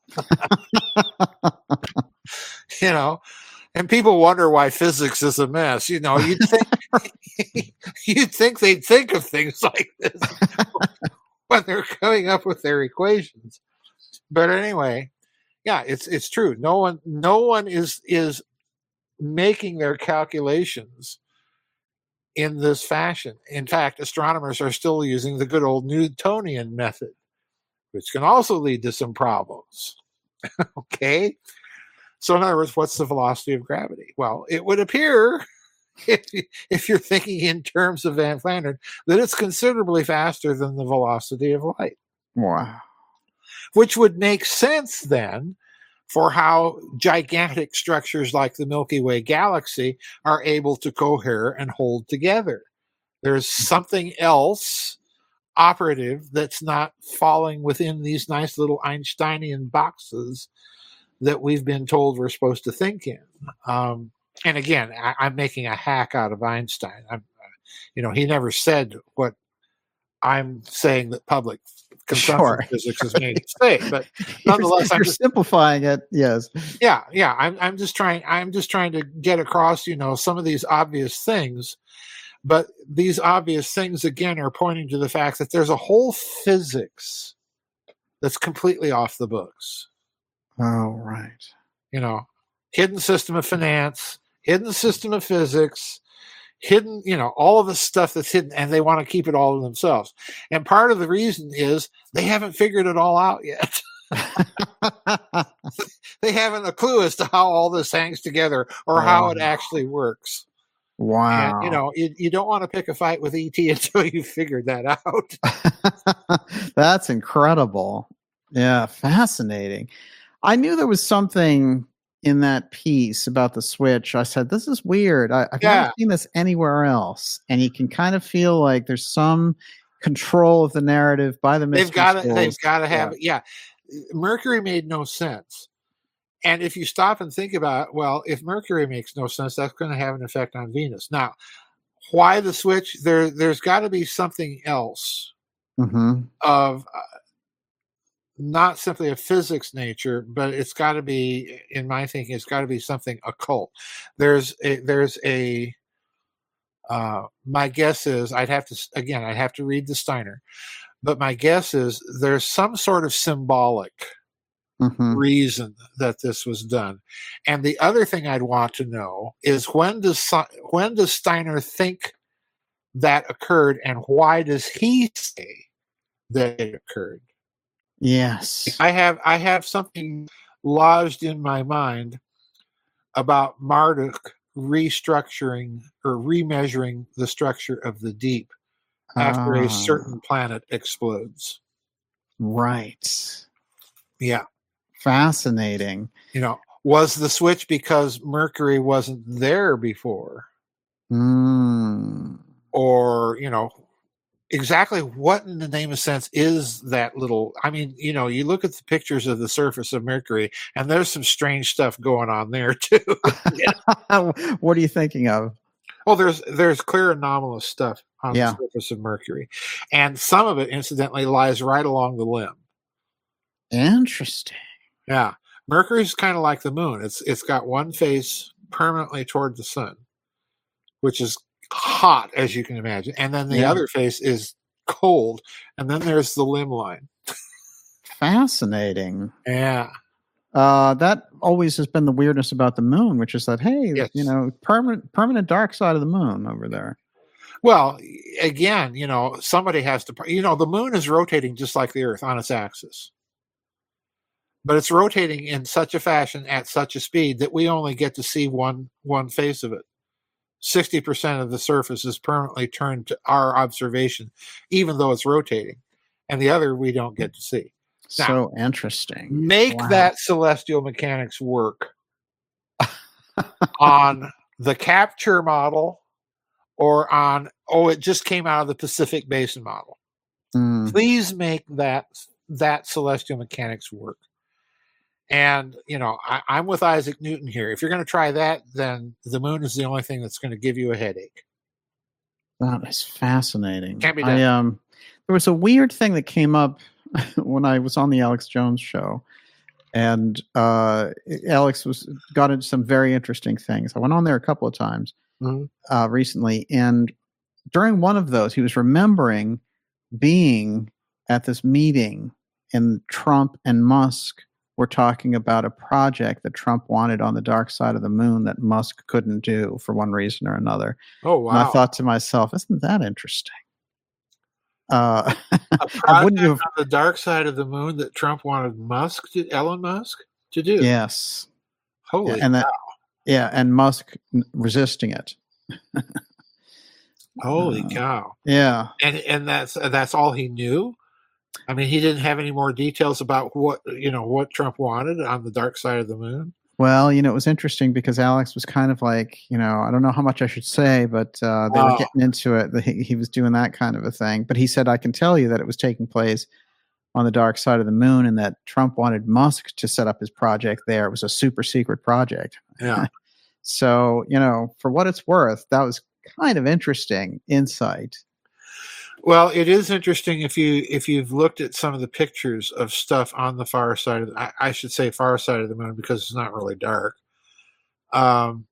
You know, and people wonder why physics is a mess. You know, you'd think you'd think they'd think of things like this when they're coming up with their equations. But anyway, yeah, it's it's true. No one no one is is making their calculations in this fashion. In fact, astronomers are still using the good old Newtonian method, which can also lead to some problems. Okay? So in other words, what's the velocity of gravity? Well, it would appear, if, if you're thinking in terms of Van Flandern, that it's considerably faster than the velocity of light. Wow. Which would make sense then for how gigantic structures like the Milky Way galaxy are able to cohere and hold together. There's something else operative that's not falling within these nice little Einsteinian boxes that we've been told we're supposed to think in. Um, and again, I, I'm making a hack out of Einstein. I'm, you know, he never said what I'm saying that public consumption Sure. physics is made to say, but nonetheless, you're, I'm you're just simplifying it. Yes. yeah, yeah. I'm I'm just trying. I'm just trying to get across, you know, some of these obvious things, but these obvious things again are pointing to the fact that there's a whole physics that's completely off the books. Oh, right. You know, hidden system of finance, hidden system of physics, hidden, you know, all of the stuff that's hidden, and they want to keep it all to themselves. And part of the reason is they haven't figured it all out yet. They haven't a clue as to how all this hangs together or how it actually works. Wow. And, you know, you, you don't want to pick a fight with E T until you've figured that out. That's incredible. Yeah, fascinating. I knew there was something in that piece about the switch. I said, this is weird. I, I've Yeah. never seen this anywhere else. And you can kind of feel like there's some control of the narrative by the mystery They've got to, schools. they've got to have, Yeah. yeah. Mercury made no sense. And if you stop and think about it, well, if Mercury makes no sense, that's going to have an effect on Venus. Now, why the switch? There, there's got to be something else Mm-hmm. of uh, not simply a physics nature, but it's got to be, in my thinking, it's got to be something occult. There's a, there's a, uh, my guess is, I'd have to, again, I'd have to read the Steiner, but my guess is there's some sort of symbolic Mm-hmm. reason that this was done. And the other thing I'd want to know is when does when does Steiner think that occurred, and why does he say that it occurred? Yes. I have I have something lodged in my mind about Marduk restructuring or remeasuring the structure of the deep after Ah, a certain planet explodes. right. Yeah. Fascinating. You know, was the switch because Mercury wasn't there before? Mm. Or, you know, exactly what in the name of sense is that little, I mean, you know, you look at the pictures of the surface of Mercury and there's some strange stuff going on there too. Yeah. What are you thinking of? Well, there's there's clear anomalous stuff on yeah. the surface of Mercury. And some of it, incidentally, lies right along the limb. Interesting. Yeah. Mercury's kind of like the moon. It's It's got one face permanently toward the sun, which is hot, as you can imagine. And then the yeah. other face is cold. And then there's the limb line. Fascinating. Yeah. Uh, that always has been the weirdness about the moon, which is that, hey, yes. you know, permanent permanent dark side of the moon over there. Well, again, you know, somebody has to, you know, the moon is rotating just like the Earth on its axis. But it's rotating in such a fashion at such a speed that we only get to see one one face of it. sixty percent of the surface is permanently turned to our observation, even though it's rotating. And the other we don't get to see. Now, so interesting. Make wow. that celestial mechanics work on the Capture model or on, oh, it just came out of the Pacific Basin model. Mm. Please make that that celestial mechanics work. And, you know, I, I'm with Isaac Newton here. If you're going to try that, then the moon is the only thing that's going to give you a headache. That is fascinating. Can't be done. I, um, there was a weird thing that came up when I was on the Alex Jones show, and uh, Alex was got into some very interesting things. I went on there a couple of times mm-hmm. uh, recently, and during one of those, he was remembering being at this meeting, and Trump and Musk were talking about a project that Trump wanted on the dark side of the moon that Musk couldn't do for one reason or another. Oh, wow. And I thought to myself, isn't that interesting? Uh, a project have, on the dark side of the moon that Trump wanted Musk, to, Elon Musk, to do. Yes. Holy yeah, and cow. That, yeah, and Musk resisting it. Holy uh, cow. Yeah. And and that's that's all he knew? I mean, he didn't have any more details about what, you know, what Trump wanted on the dark side of the moon? Well, you know, it was interesting because Alex was kind of like, you know, I don't know how much I should say, but uh, they wow. were getting into it. He, he was doing that kind of a thing. But he said, I can tell you that it was taking place on the dark side of the moon and that Trump wanted Musk to set up his project there. It was a super secret project. Yeah. So, you know, for what it's worth, that was kind of interesting insight. Well, it is interesting if you if you've looked at some of the pictures of stuff on the far side of the, I, I should say far side of the moon because it's not really dark. Um,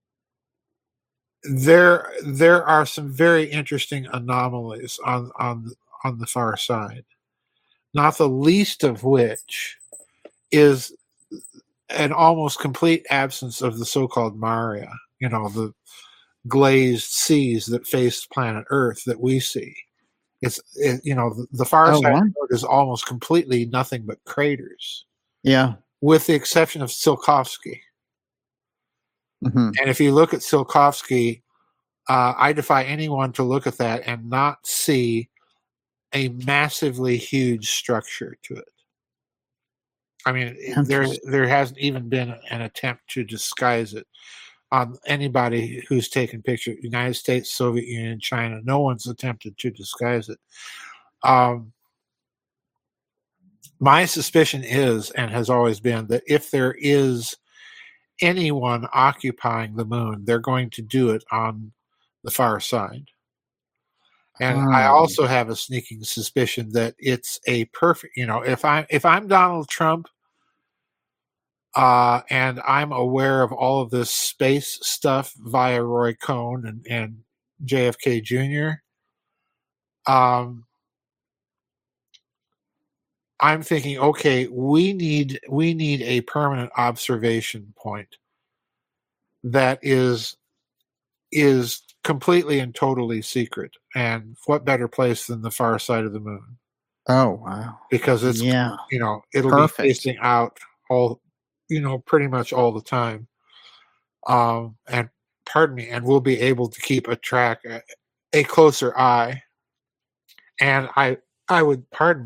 there there are some very interesting anomalies on on on the far side. Not the least of which is an almost complete absence of the so-called Maria. You know, the glazed seas that face planet Earth that we see. It's it, you know the, the far oh, side wow. of the Earth is almost completely nothing but craters. Yeah, with the exception of Tsiolkovsky. Mm-hmm. And if you look at Tsiolkovsky, uh, I defy anyone to look at that and not see a massively huge structure to it. I mean, there there hasn't even been an attempt to disguise it on anybody who's taken pictures. United States, Soviet Union, China. No one's attempted to disguise it. Um, my suspicion is, and has always been, that if there is anyone occupying the moon, they're going to do it on the far side. And oh. I also have a sneaking suspicion that it's a perfect, you know, if I if I'm Donald Trump, uh, and I'm aware of all of this space stuff via Roy Cohn and, and J F K Junior, um, I'm thinking, okay, we need we need a permanent observation point that is is completely and totally secret. And what better place than the far side of the moon? Oh, wow. Because it's, yeah. you know, it'll Perfect. be facing out all, you know, pretty much all the time. Um, and pardon me, and we'll be able to keep a track, a closer eye. And I, I would, pardon me,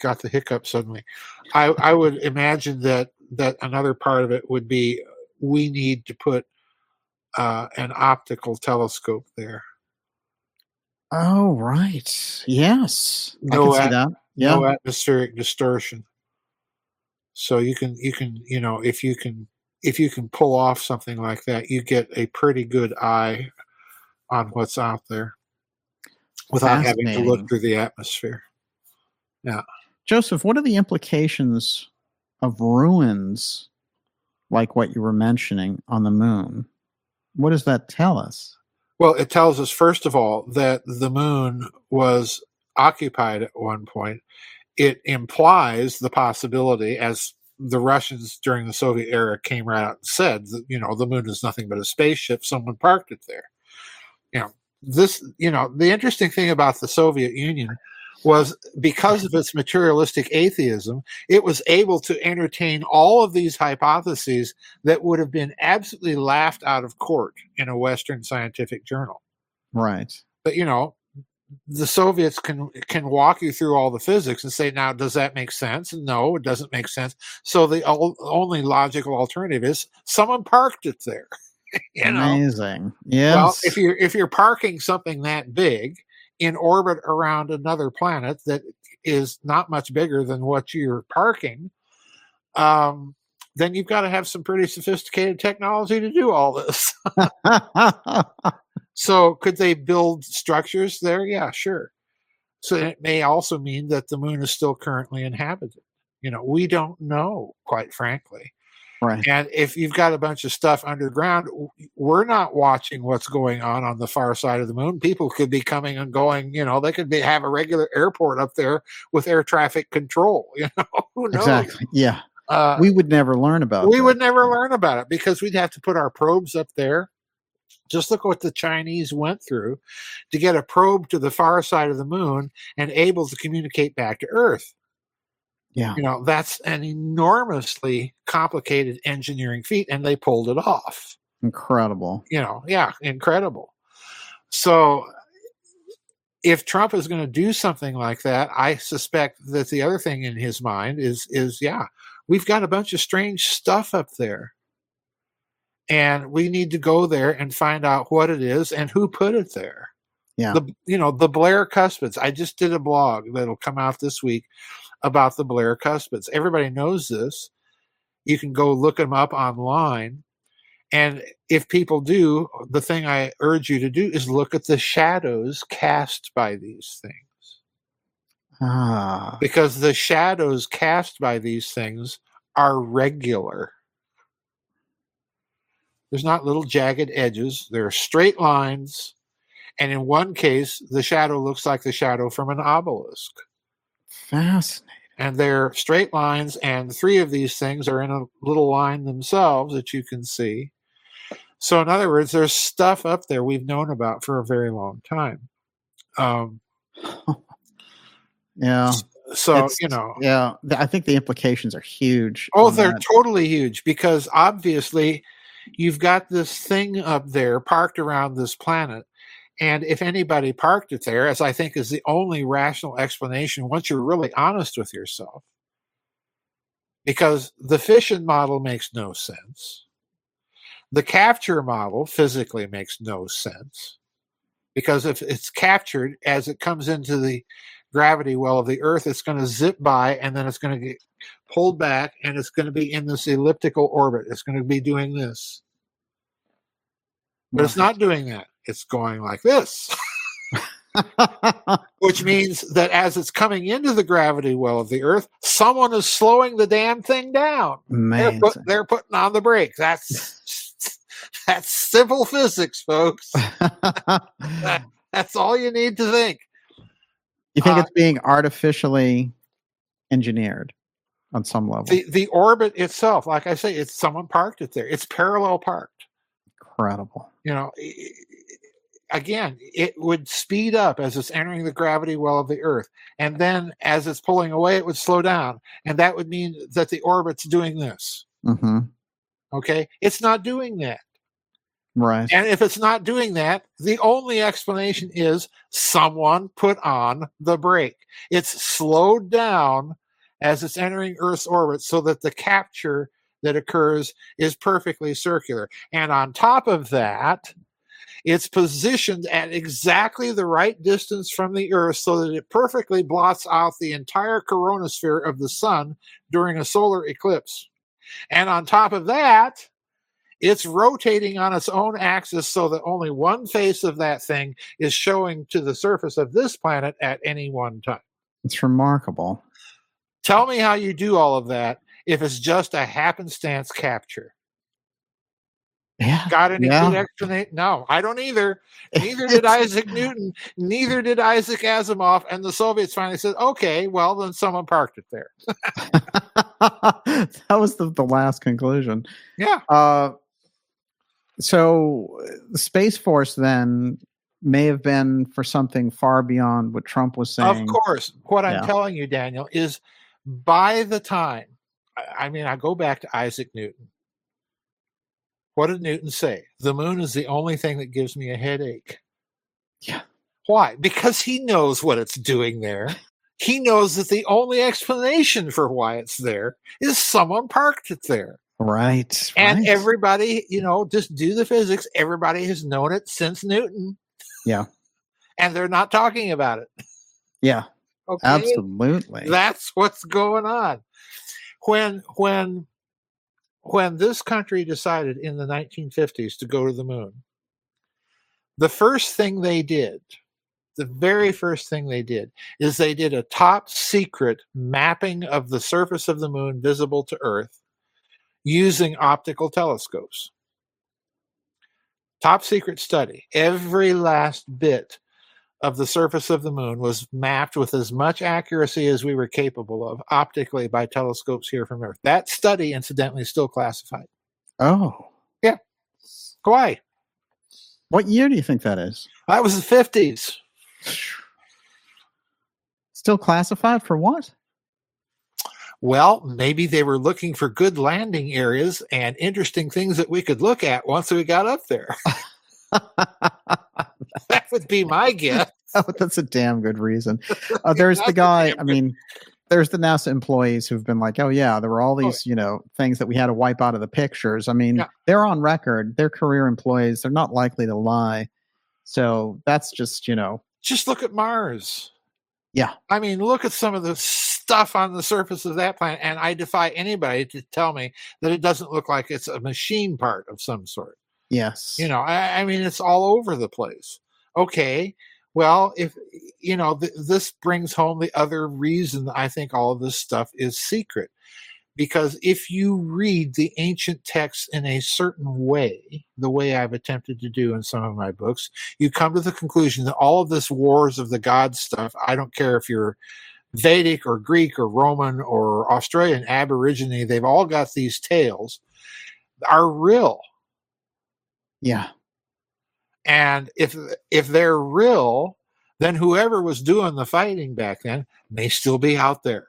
got the hiccup suddenly. I, I would imagine that that another part of it would be we need to put uh, an optical telescope there. Oh, right. Yes. No I can see at- that. Yeah. No atmospheric distortion. So you can you can you know if you can if you can pull off something like that, you get a pretty good eye on what's out there without having to look Fascinating. through the atmosphere. Yeah. Joseph, what are the implications of ruins like what you were mentioning on the moon? What does that tell us? Well, it tells us, first of all, that the moon was occupied at one point. It implies the possibility, as the Russians during the Soviet era came right out and said, that, you know, the moon is nothing but a spaceship. Someone parked it there. You know, this, you know, the interesting thing about the Soviet Union was because of its materialistic atheism, it was able to entertain all of these hypotheses that would have been absolutely laughed out of court in a Western scientific journal. Right. But, you know, the Soviets can can walk you through all the physics and say, now, does that make sense? And no, it doesn't make sense. So the o- only logical alternative is someone parked it there. You know? Amazing. Yes. Well, if you're if you're parking something that big in orbit around another planet that is not much bigger than what you're parking, um, then you've got to have some pretty sophisticated technology to do all this. So could they build structures there? Yeah, sure. So it may also mean that the moon is still currently inhabited. You know, we don't know, quite frankly. Right. And if you've got a bunch of stuff underground, we're not watching what's going on on the far side of the moon. People could be coming and going, you know, they could be, have a regular airport up there with air traffic control, you know, who knows? Exactly. Yeah. Uh, we would never learn about we that. would never learn about it because we'd have to put our probes up there. Just look what the Chinese went through to get a probe to the far side of the moon and able to communicate back to Earth. Yeah. You know, that's an enormously complicated engineering feat, and they pulled it off. Incredible. You know, yeah, incredible. So if Trump is going to do something like that, I suspect that the other thing in his mind is, is yeah, we've got a bunch of strange stuff up there. And we need to go there and find out what it is and who put it there. Yeah. The, you know, the Blair Cuspids. I just did a blog that'll come out this week about the Blair Cuspids. Everybody knows this. You can go look them up online. And if people do, the thing I urge you to do is look at the shadows cast by these things. Ah. Because the shadows cast by these things are regular. There's not little jagged edges. There are straight lines. And in one case, the shadow looks like the shadow from an obelisk. Fascinating. And they're straight lines, and three of these things are in a little line themselves that you can see. So in other words, there's stuff up there we've known about for a very long time. Um, yeah. So, It's, you know. Yeah, I think the implications are huge. Oh, they're that. totally huge because obviously you've got this thing up there parked around this planet. And if anybody parked it there, as I think is the only rational explanation, once you're really honest with yourself, because the fission model makes no sense. The capture model physically makes no sense. Because if it's captured as it comes into the gravity well of the Earth, it's going to zip by and then it's going to get pulled back and it's going to be in this elliptical orbit. It's going to be doing this. But it's not doing that. It's going like this. Which means that as it's coming into the gravity well of the Earth, someone is slowing the damn thing down. They're, put, they're putting on the brakes. That's that's simple physics, folks. that, that's all you need to think. You think uh, it's being artificially engineered on some level? The the orbit itself, like I say, it's someone parked it there. It's parallel parked. Incredible. You know, again, it would speed up as it's entering the gravity well of the Earth. And then as it's pulling away, it would slow down. And that would mean that the orbit's doing this. Mm-hmm. Okay? It's not doing that. Right. And if it's not doing that, the only explanation is someone put on the brake. It's slowed down as it's entering Earth's orbit so that the capture that occurs is perfectly circular. And on top of that, it's positioned at exactly the right distance from the Earth so that it perfectly blots out the entire coronosphere of the sun during a solar eclipse. And on top of that, it's rotating on its own axis so that only one face of that thing is showing to the surface of this planet at any one time. It's remarkable. Tell me how you do all of that if it's just a happenstance capture. Yeah. Got any yeah. good explanation? No, I don't either. Neither did Isaac Newton. Neither did Isaac Asimov. And the Soviets finally said, okay, well, then someone parked it there. That was the, the last conclusion. Yeah. Uh, so the Space Force then may have been for something far beyond what Trump was saying. Of course. What I'm Yeah. telling you, Daniel, is by the time, I mean, I go back to Isaac Newton. What did Newton say? The moon is the only thing that gives me a headache. Yeah. Why? Because he knows what it's doing there. He knows that the only explanation for why it's there is someone parked it there. Right. And right. everybody, you know, just do the physics. Everybody has known it since Newton. Yeah. And they're not talking about it. Yeah. Okay? Absolutely. That's what's going on. When when when this country decided in the nineteen fifties to go to the moon, the first thing they did, the very first thing they did, is they did a top secret mapping of the surface of the moon visible to Earth using optical telescopes. Top secret study. Every last bit of the surface of the moon was mapped with as much accuracy as we were capable of optically by telescopes here from Earth. That study, incidentally, is still classified. Oh. Yeah. Why? What year do you think that is? That was the fifties. Still classified for what? Well, maybe they were looking for good landing areas and interesting things that we could look at once we got up there. That would be my guess. Oh, that's a damn good reason. Uh, there's the guy, I mean, there's the NASA employees who've been like, oh, yeah, there were all these, you know, things that we had to wipe out of the pictures. I mean, yeah. They're on record. They're career employees. They're not likely to lie. So that's just, you know. Just look at Mars. Yeah. I mean, look at some of the stuff on the surface of that planet. And I defy anybody to tell me that it doesn't look like it's a machine part of some sort. Yes. You know, I, I mean, it's all over the place. Okay. Well, if, you know, th- this brings home the other reason I think all of this stuff is secret. Because if you read the ancient texts in a certain way, the way I've attempted to do in some of my books, you come to the conclusion that all of this wars of the gods stuff, I don't care if you're Vedic or Greek or Roman or Australian Aborigine, they've all got these tales, are real. Yeah. And if if they're real, then whoever was doing the fighting back then may still be out there.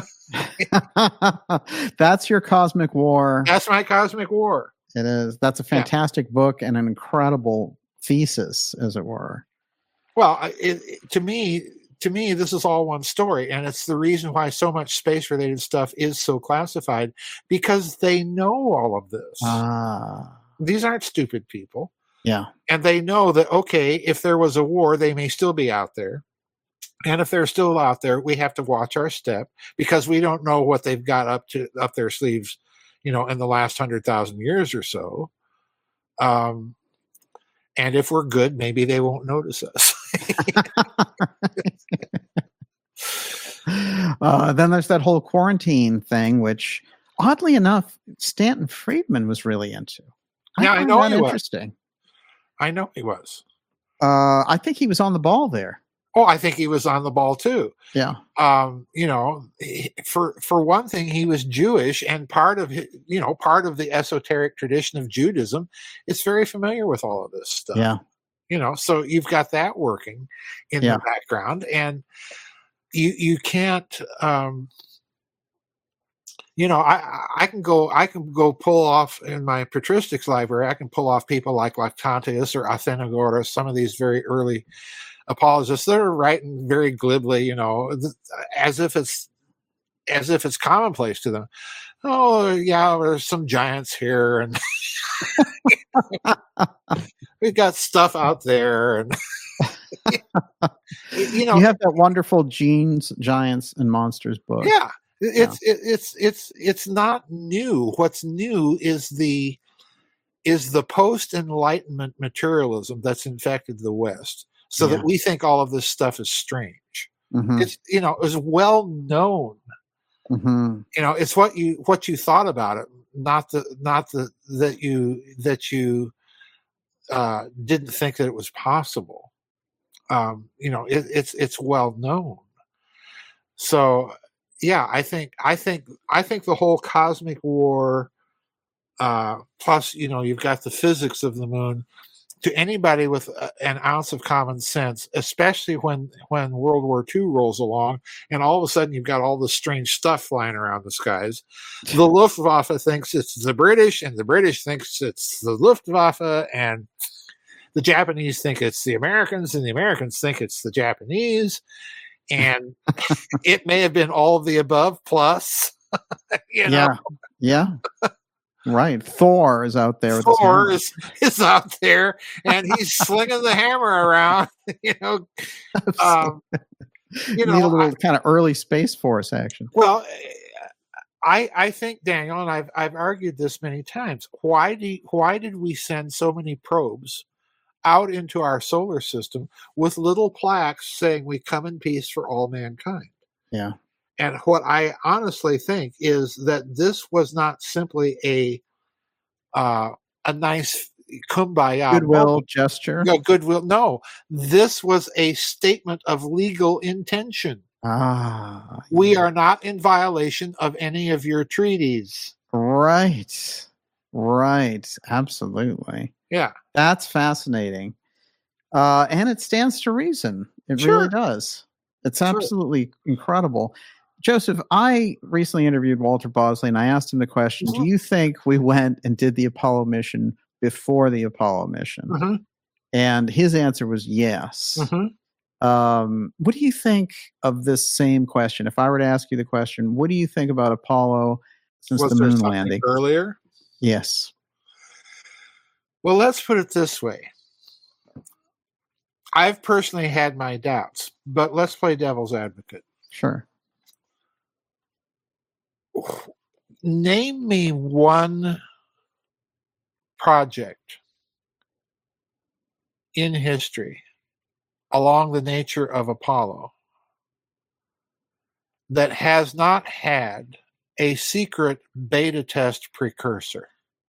That's your cosmic war. That's my cosmic war. It is. That's a fantastic yeah. book and an incredible thesis, as it were. Well, it, it, to me, to me, this is all one story, and it's the reason why so much space-related stuff is so classified, because they know all of this. Ah. These aren't stupid people. Yeah. And they know that, okay, if there was a war, they may still be out there. And if they're still out there, we have to watch our step, because we don't know what they've got up to up their sleeves, you know, in the last hundred thousand years or so. Um, and if we're good, maybe they won't notice us. uh, then there's that whole quarantine thing, which oddly enough, Stanton Friedman was really into. I yeah, I know he interesting. was. I know he was. Uh, I think he was on the ball there. Oh, I think he was on the ball too. Yeah. Um, you know, for for one thing, he was Jewish, and part of his, you know, part of the esoteric tradition of Judaism is very familiar with all of this stuff. Yeah. You know, so you've got that working in yeah. the background, and you you can't um, you know, I I can go I can go pull off in my patristics library. I can pull off people like Lactantius or Athenagoras, some of these very early apologists. They're writing very glibly, you know, as if it's as if it's commonplace to them. Oh yeah, there's some giants here, and we've got stuff out there, and you know, you have that wonderful Genes, Giants, and Monsters book. Yeah. It's yeah. It, it's it's it's not new. What's new is the is the post-Enlightenment materialism that's infected the West, so yeah. that we think all of this stuff is strange. Mm-hmm. It's you know it's well known. Mm-hmm. You know, it's what you what you thought about it, not the not the that you that you uh, didn't think that it was possible. Um, you know, it, it's it's well known. So. Yeah, I think I think I think the whole cosmic war, uh, plus you know you've got the physics of the moon. To anybody with a, an ounce of common sense, especially when when World War Two rolls along, and all of a sudden you've got all this strange stuff flying around the skies, the Luftwaffe thinks it's the British, and the British thinks it's the Luftwaffe, and the Japanese think it's the Americans, and the Americans think it's the Japanese. And it may have been all of the above plus. You know? Yeah, yeah, right. Thor is out there. Thor is, is out there, and he's slinging the hammer around. You know, um, you know, need a little I, kind of early Space Force action. Well, I I think Daniel, and I've I've argued this many times. Why do why did we send so many probes out into our solar system with little plaques saying we come in peace for all mankind? Yeah. And what I honestly think is that this was not simply a uh, a nice kumbaya goodwill moment. gesture. No, goodwill. No, this was a statement of legal intention. Ah, we yeah. are not in violation of any of your treaties. Right. Right. Absolutely. Yeah. That's fascinating. Uh, and it stands to reason. It sure. really does. It's absolutely sure. incredible. Joseph, I recently interviewed Walter Bosley, and I asked him the question, mm-hmm. do you think we went and did the Apollo mission before the Apollo mission? Mm-hmm. And his answer was yes. Mm-hmm. Um, what do you think of this same question? If I were to ask you the question, what do you think about Apollo since was the moon landing? Earlier? Yes. Well, let's put it this way. I've personally had my doubts, but let's play devil's advocate. Sure. Name me one project in history along the nature of Apollo that has not had a secret beta test precursor.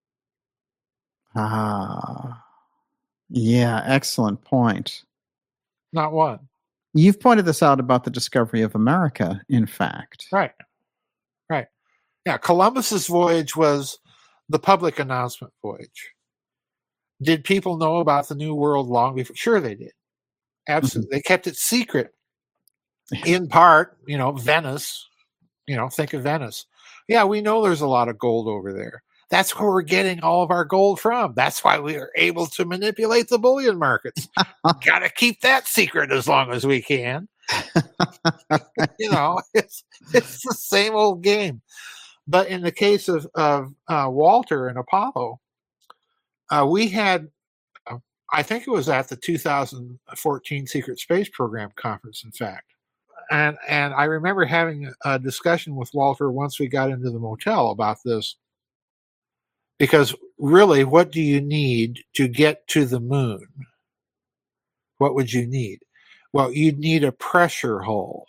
Ah, yeah, excellent point. Not one. You've pointed this out about the discovery of America, in fact. Right, right. Yeah, Columbus's voyage was the public announcement voyage. Did people know about the New World long before? Sure, they did. Absolutely. Mm-hmm. They kept it secret. In part, you know, Venice, you know, think of Venice. Yeah, we know there's a lot of gold over there. That's where we're getting all of our gold from. That's why we are able to manipulate the bullion markets. Got to keep that secret as long as we can. You know, it's it's the same old game. But in the case of, of uh, Walter and Apollo, uh, we had, uh, I think it was at the two thousand fourteen Secret Space Program conference, in fact. And, and I remember having a discussion with Walter once we got into the motel about this. Because really, what do you need to get to the moon? What would you need? Well, you'd need a pressure hull.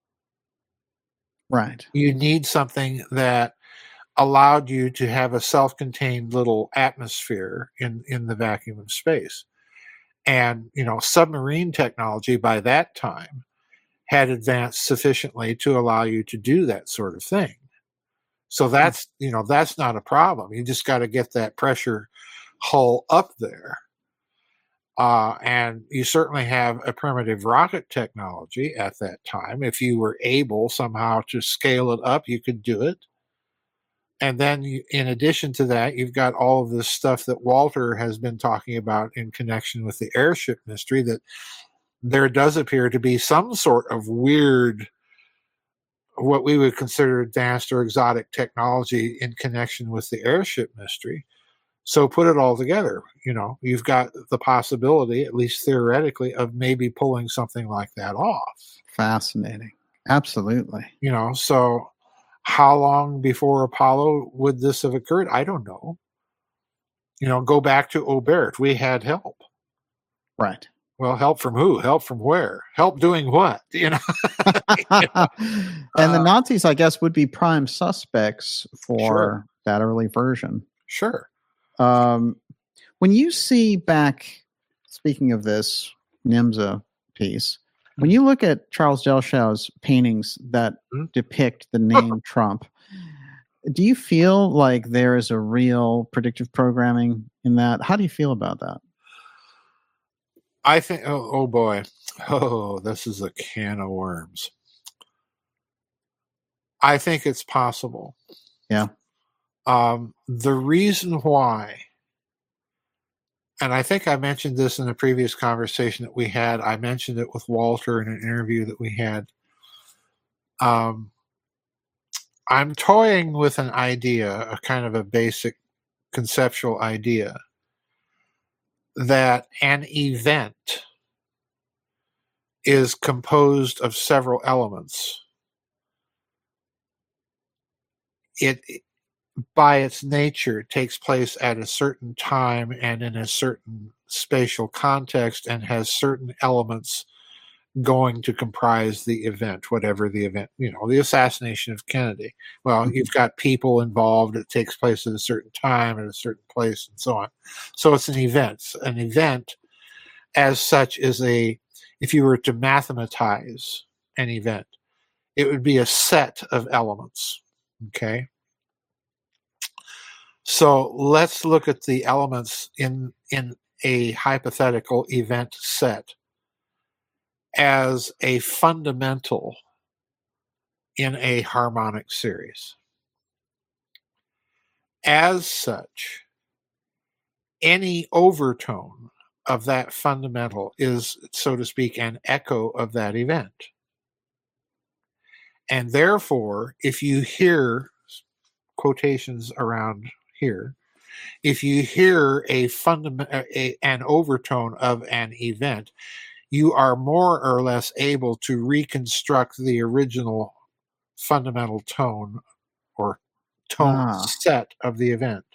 Right. You need something that allowed you to have a self-contained little atmosphere in, in the vacuum of space. And, you know, submarine technology by that time had advanced sufficiently to allow you to do that sort of thing. So that's, you know, that's not a problem. You just got to get that pressure hull up there. Uh, and you certainly have a primitive rocket technology at that time. If you were able somehow to scale it up, you could do it. And then you, in addition to that, you've got all of this stuff that Walter has been talking about in connection with the airship mystery, that there does appear to be some sort of weird, what we would consider advanced or exotic technology in connection with the airship mystery. So put it all together, you know, you've got the possibility, at least theoretically, of maybe pulling something like that off. Fascinating. Absolutely. You know, so how long before Apollo would this have occurred? I don't know. You know, go back to Aubert. We had help. Right. Well, help from who? Help from where? Help doing what? You know? You know? And the uh, Nazis, I guess, would be prime suspects for sure. that early version. Sure. Um, when you see back, speaking of this Nimza piece, when you look at Charles Delshau's paintings that mm-hmm. depict the name Trump, do you feel like there is a real predictive programming in that? How do you feel about that? I think, oh, oh boy, oh, this is a can of worms. I think it's possible. Yeah. Um, the reason why, and I think I mentioned this in a previous conversation that we had, I mentioned it with Walter in an interview that we had. Um, I'm toying with an idea, a kind of a basic conceptual idea, that an event is composed of several elements. It, by its nature, takes place at a certain time and in a certain spatial context and has certain elements going to comprise the event, whatever the event, you know, the assassination of Kennedy. Well, mm-hmm. you've got people involved. It takes place at a certain time, at a certain place, and so on. So it's an event. An event as such is a, if you were to mathematize an event, it would be a set of elements. Okay. So let's look at the elements in, in a hypothetical event set as a fundamental in a harmonic series. As such, any overtone of that fundamental is, so to speak, an echo of that event. And therefore, if you hear quotations around here, if you hear a fundament, a, an overtone of an event, you are more or less able to reconstruct the original fundamental tone or tone ah. set of the event.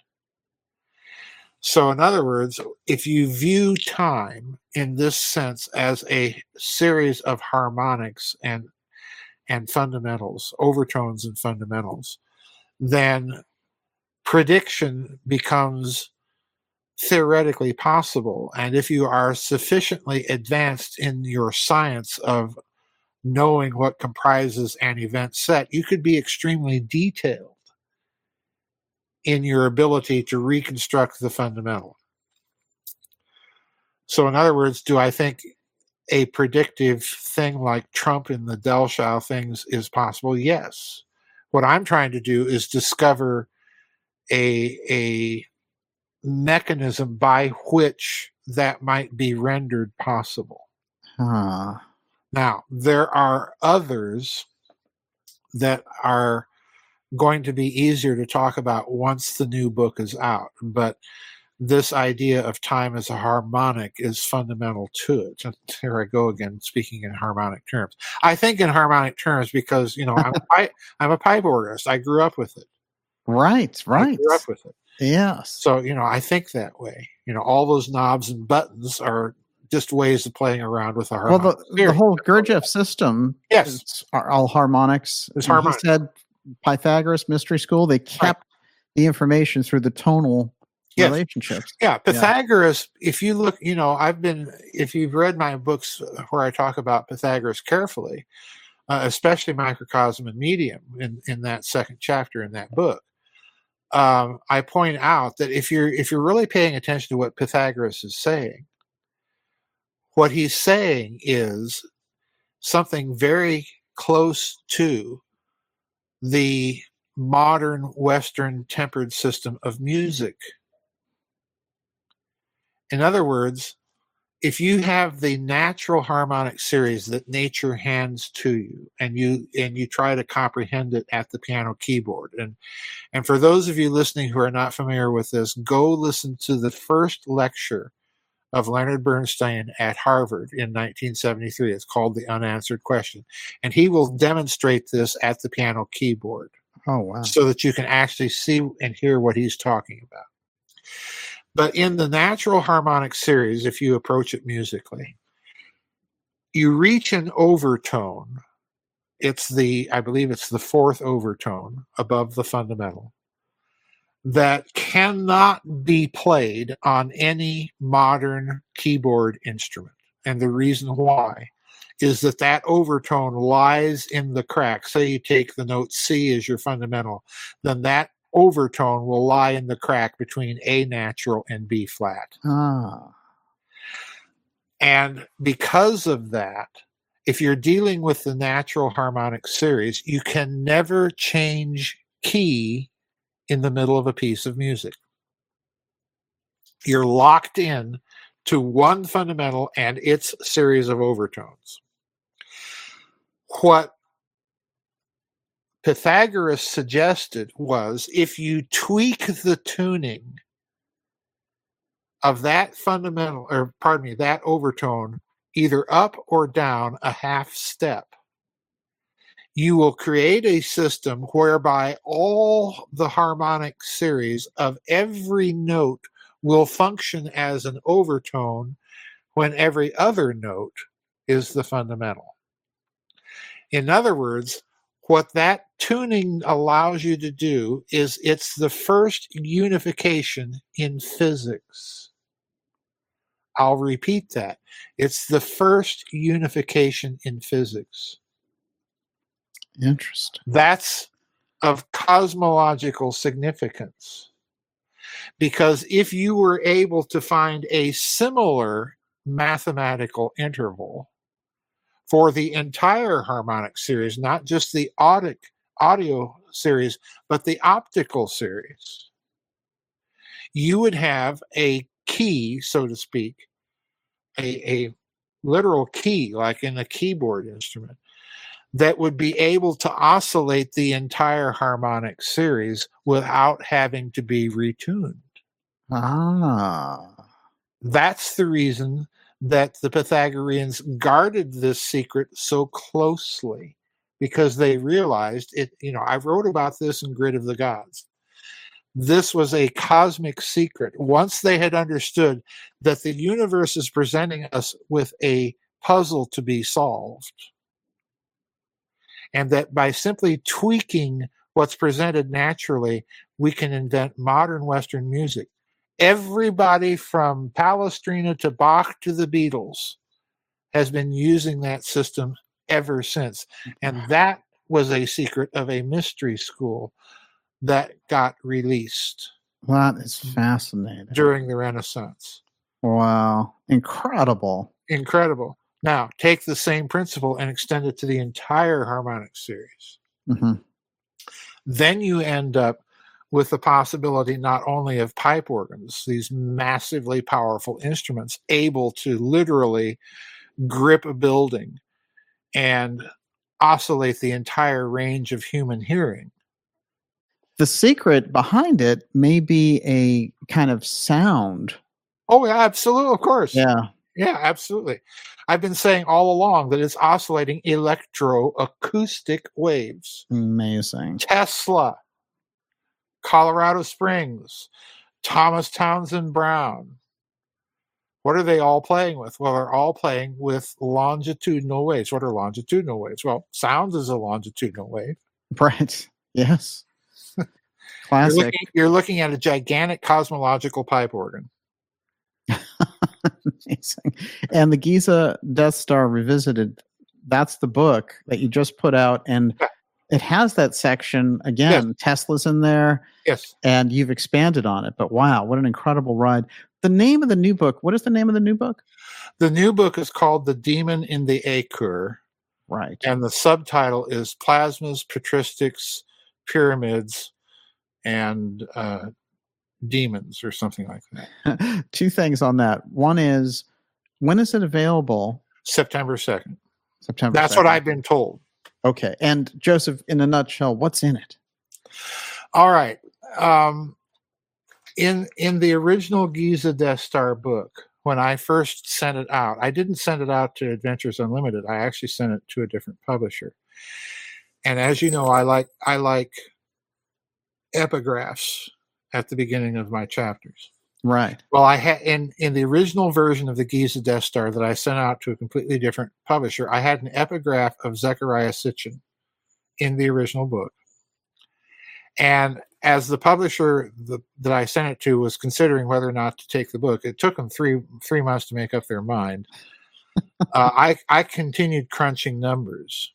So in other words, if you view time in this sense as a series of harmonics and and fundamentals, overtones and fundamentals, then prediction becomes theoretically possible. And if you are sufficiently advanced in your science of knowing what comprises an event set, you could be extremely detailed in your ability to reconstruct the fundamental. So in other words, do I think a predictive thing like Trump in the Delshau things is possible? Yes. What I'm trying to do is discover a, a mechanism by which that might be rendered possible. Huh. Now, there are others that are going to be easier to talk about once the new book is out, but this idea of time as a harmonic is fundamental to it. And here I go again, speaking in harmonic terms. I think in harmonic terms because, you know, I'm, I, I'm a pipe organist. I grew up with it. Right, right. I grew up with it. Yes. So, you know, I think that way. You know, all those knobs and buttons are just ways of playing around with our well, the, the whole Gurdjieff system yes. is are all harmonics. It's harmonic. He said Pythagoras Mystery School, they kept right. the information through the tonal yes. relationships. Yeah, Pythagoras, yeah. if you look, you know, I've been, if you've read my books where I talk about Pythagoras carefully, uh, especially Microcosm and Medium in, in that second chapter in that book, um, I point out that if you're if you're really paying attention to what Pythagoras is saying, what he's saying is something very close to the modern Western tempered system of music. In other words, if you have the natural harmonic series that nature hands to you, and you and you try to comprehend it at the piano keyboard, and and for those of you listening who are not familiar with this, go listen to the first lecture of Leonard Bernstein at Harvard in nineteen seventy-three. It's called The Unanswered Question, and he will demonstrate this at the piano keyboard. Oh, wow. So that you can actually see and hear what he's talking about. But in the natural harmonic series, if you approach it musically, you reach an overtone. It's the, I believe it's the fourth overtone above the fundamental that cannot be played on any modern keyboard instrument. And the reason why is that that overtone lies in the crack. Say you take the note C as your fundamental, then that overtone will lie in the crack between A natural and B flat. Ah. And because of that, if you're dealing with the natural harmonic series, you can never change key in the middle of a piece of music. You're locked in to one fundamental and its series of overtones. What Pythagoras suggested was if you tweak the tuning of that fundamental, or pardon me, that overtone, either up or down a half step, you will create a system whereby all the harmonic series of every note will function as an overtone when every other note is the fundamental. In other words, what that tuning allows you to do is it's the first unification in physics. I'll repeat that. It's the first unification in physics. Interesting. That's of cosmological significance. Because if you were able to find a similar mathematical interval for the entire harmonic series, not just the audio, audio series, but the optical series, you would have a key, so to speak, a, a literal key, like in a keyboard instrument, that would be able to oscillate the entire harmonic series without having to be retuned. Ah. That's the reason that the Pythagoreans guarded this secret so closely, because they realized it. You know, I wrote about this in Grid of the Gods. This was a cosmic secret. Once they had understood that the universe is presenting us with a puzzle to be solved, and that by simply tweaking what's presented naturally, we can invent modern Western music. Everybody from Palestrina to Bach to the Beatles has been using that system ever since. And that was a secret of a mystery school that got released. That is fascinating. During the Renaissance. Wow. Incredible. Incredible. Now, take the same principle and extend it to the entire harmonic series. Mm-hmm. Then you end up with the possibility not only of pipe organs, these massively powerful instruments able to literally grip a building and oscillate the entire range of human hearing. The secret behind it may be a kind of sound. Oh, yeah, absolutely, of course. Yeah. Yeah, absolutely. I've been saying all along that it's oscillating electroacoustic waves. Amazing. Tesla, Colorado Springs, Thomas Townsend Brown. What are they all playing with? Well, they're all playing with longitudinal waves. What are longitudinal waves? Well, sound is a longitudinal wave. Right. Yes. Classic. You're looking, you're looking at a gigantic cosmological pipe organ. Amazing. And the Giza Death Star Revisited, that's the book that you just put out. And yeah. It has that section, again, yes. Tesla's in there. Yes. And you've expanded on it. But wow, what an incredible ride. The name of the new book, what is the name of the new book? The new book is called The Demon in the Acre. Right. And the subtitle is Plasmas, Patristics, pyramids and uh, demons or something like that. Two things on that. One is, when is it available? September second. September That's second. what I've been told. Okay. And Joseph, in a nutshell, what's in it? All right. Um, in in the original Giza Death Star book, when I first sent it out, I didn't send it out to Adventures Unlimited. I actually sent it to a different publisher. And as you know, I like I like epigraphs at the beginning of my chapters. Right. Well, I had in in the original version of the Giza Death Star that I sent out to a completely different publisher, I had an epigraph of Zecharia Sitchin in the original book. And as the publisher the, that I sent it to was considering whether or not to take the book, it took them three three months to make up their mind. uh, I I continued crunching numbers.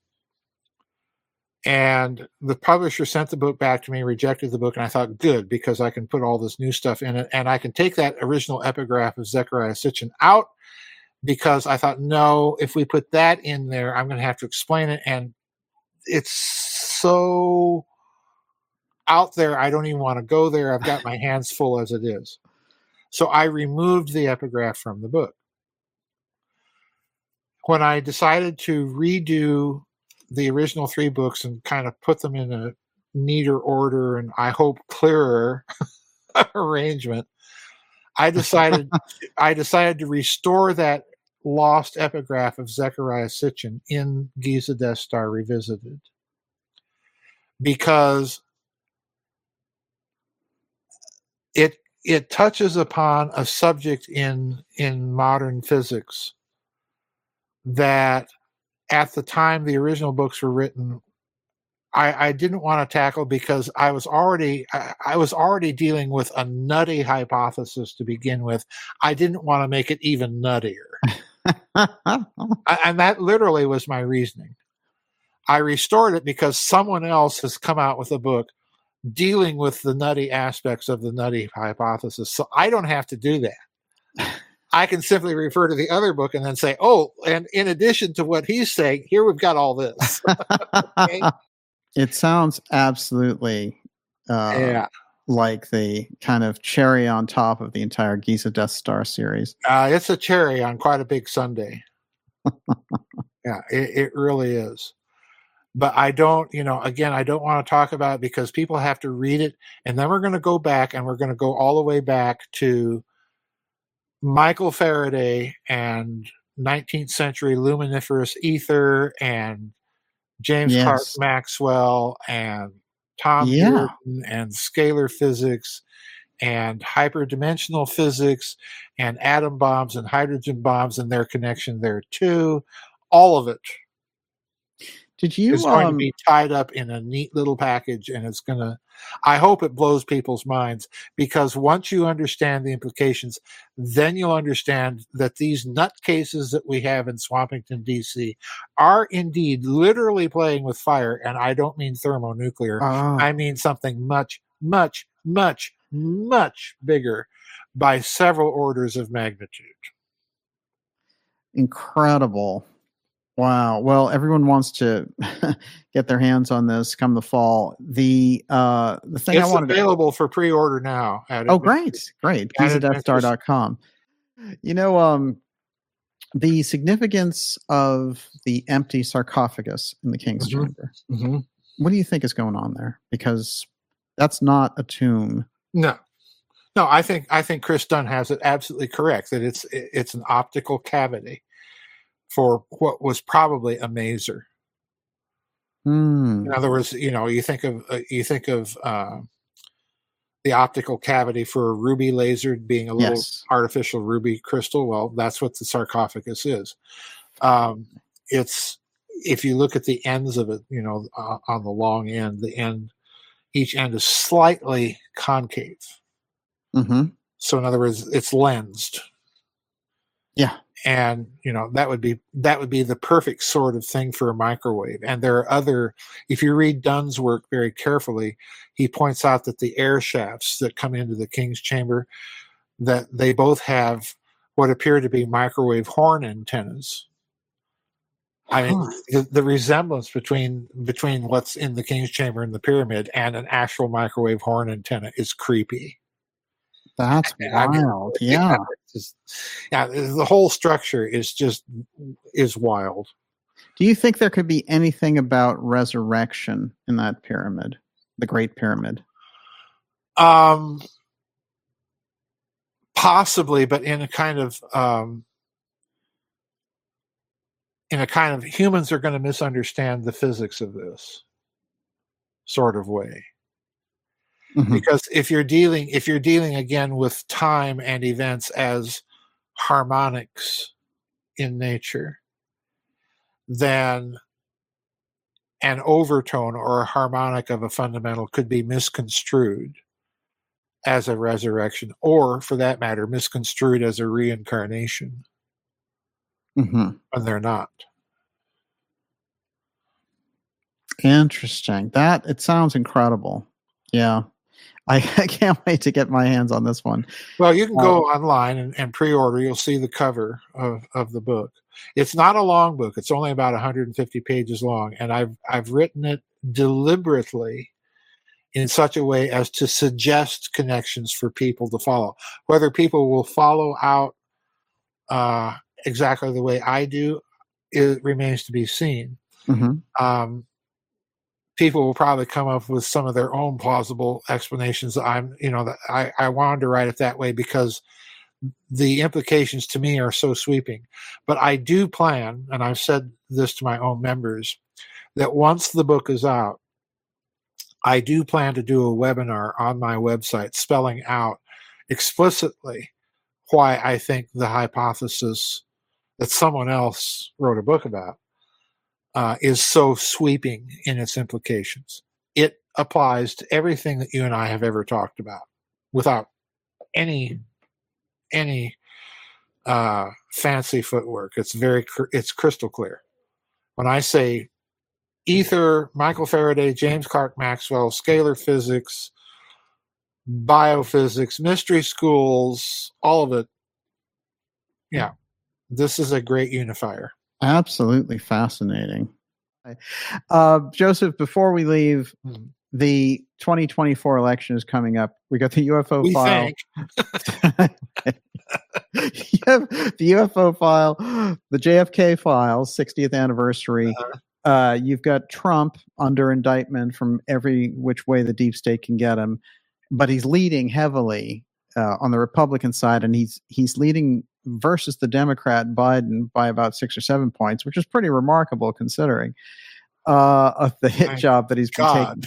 And the publisher sent the book back to me, rejected the book, and I thought, good, because I can put all this new stuff in it, and I can take that original epigraph of Zecharia Sitchin out, because I thought, no, if we put that in there, I'm going to have to explain it, and it's so out there, I don't even want to go there. I've got my hands full as it is. So I removed the epigraph from the book. When I decided to redo the original three books and kind of put them in a neater order and I hope clearer arrangement, I decided I decided to restore that lost epigraph of Zecharia Sitchin in Giza Death Star Revisited, because it it touches upon a subject in in modern physics that at the time the original books were written, I, I didn't want to tackle, because I was already I, I was already dealing with a nutty hypothesis to begin with. I didn't want to make it even nuttier. I, and that literally was my reasoning. I restored it because someone else has come out with a book dealing with the nutty aspects of the nutty hypothesis. So I don't have to do that. I can simply refer to the other book and then say, oh, and in addition to what he's saying, here we've got all this. Okay? It sounds absolutely uh, yeah. like the kind of cherry on top of the entire Giza Death Star series. Uh, it's a cherry on quite a big sundae. Yeah, it, it really is. But I don't, you know, again, I don't want to talk about it because people have to read it. And then we're going to go back and we're going to go all the way back to Michael Faraday and nineteenth century luminiferous ether and James Yes. Clerk Maxwell and Tom Yeah. Jordan and scalar physics and hyperdimensional physics and atom bombs and hydrogen bombs and their connection there too. All of it Did you is going um, to be tied up in a neat little package, and it's going to, I hope it blows people's minds, because once you understand the implications, then you'll understand that these nutcases that we have in Swampington, D C are indeed literally playing with fire, and I don't mean thermonuclear. oh, I mean something much, much, much, much bigger by several orders of magnitude. incredible. Wow. Well, everyone wants to get their hands on this come the fall. The uh, the thing It's I wanted available for pre-order now. At to, oh, great, great. At Giza Death Star dot com. You know, um, the significance of the empty sarcophagus in the King's Mhm. Chamber. Mm-hmm. What do you think is going on there? Because that's not a tomb. No, no. I think I think Chris Dunn has it absolutely correct that it's it's an optical cavity for what was probably a mazer. Hmm. In other words, you know, you think of uh, you think of uh, the optical cavity for a ruby laser being a little Yes. artificial ruby crystal. Well, that's what the sarcophagus is. Um, it's if you look at the ends of it, you know, uh, on the long end, the end, each end is slightly concave. Mm-hmm. So in other words, it's lensed. Yeah. And you know that would be that would be the perfect sort of thing for a microwave. And there are other, if you read Dunn's work very carefully, he points out that the air shafts that come into the King's Chamber, that they both have what appear to be microwave horn antennas I mean, Huh. the, the resemblance between between what's in the King's Chamber and the pyramid and an actual microwave horn antenna is creepy. That's I mean, wild. Yeah. it's just, yeah, the whole structure is just is wild. Do you think there could be anything about resurrection in that pyramid, the Great Pyramid? Um, possibly, but in a kind of um, in a kind of humans are going to misunderstand the physics of this sort of way. Mm-hmm. Because if you're dealing if you're dealing again with time and events as harmonics in nature, then an overtone or a harmonic of a fundamental could be misconstrued as a resurrection, or for that matter, misconstrued as a reincarnation. Mm-hmm. When they're not. Interesting. That it sounds incredible. Yeah. I, I can't wait to get my hands on this one. Well, you can go uh, online and, and pre-order. You'll see the cover of, of the book. It's not a long book. It's only about one hundred fifty pages long, and I've I've written it deliberately in such a way as to suggest connections for people to follow. Whether people will follow out uh, exactly the way I do, it remains to be seen. Mm-hmm. Um, people will probably come up with some of their own plausible explanations. I'm, you know, that I, I wanted to write it that way because the implications to me are so sweeping. But I do plan, and I've said this to my own members, that once the book is out, I do plan to do a webinar on my website spelling out explicitly why I think the hypothesis that someone else wrote a book about Uh, is so sweeping in its implications. It applies to everything that you and I have ever talked about without any any uh, fancy footwork. It's very it's crystal clear. When I say ether, Michael Faraday, James Clerk Maxwell, scalar physics, biophysics, mystery schools, all of it, yeah, this is a great unifier. Absolutely fascinating. Uh, Joseph, before we leave, mm-hmm. the twenty twenty-four election is coming up. We got the U F O we file. You have the U F O file, the J F K files, sixtieth anniversary. Uh-huh. Uh, you've got Trump under indictment from every which way the deep state can get him, but he's leading heavily uh, on the Republican side, and he's he's leading versus the Democrat Biden by about six or seven points, which is pretty remarkable considering uh, of the hit My job that he's been God.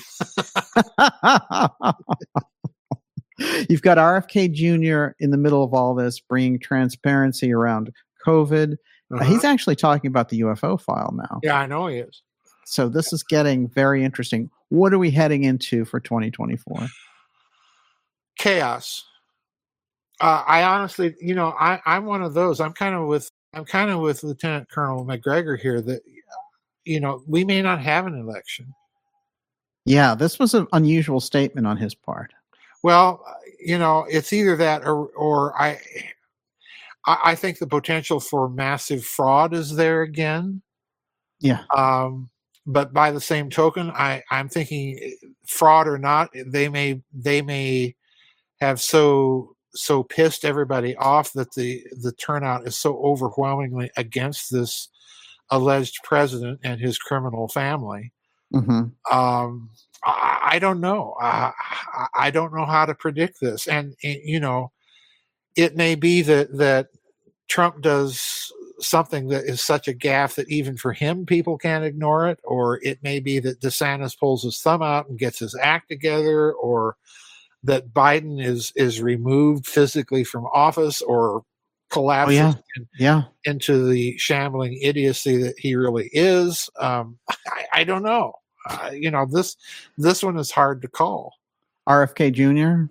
taking. You've got R F K Junior in the middle of all this, bringing transparency around COVID. Uh-huh. Uh, he's actually talking about the U F O file now. Yeah, I know he is. So this is getting very interesting. What are we heading into for twenty twenty-four? Chaos. Uh, I honestly, you know, I, I'm one of those. I'm kind of with, I'm kind of with Lieutenant Colonel McGregor here that, you know, we may not have an election. Yeah, this was an unusual statement on his part. Well, you know, it's either that or, or I, I think the potential for massive fraud is there again. Yeah. Um, but by the same token, I, I'm thinking fraud or not, they may, they may have so. so pissed everybody off that the the turnout is so overwhelmingly against this alleged president and his criminal family. Mm-hmm. Um, I, I don't know. I, I don't know how to predict this. And, and, you know, it may be that, that Trump does something that is such a gaffe that even for him, people can't ignore it. Or it may be that DeSantis pulls his thumb out and gets his act together, or that Biden is is removed physically from office or collapses oh, yeah. In, yeah. into the shambling idiocy that he really is. Um, I, I don't know. Uh, you know, this this one is hard to call. R F K Junior?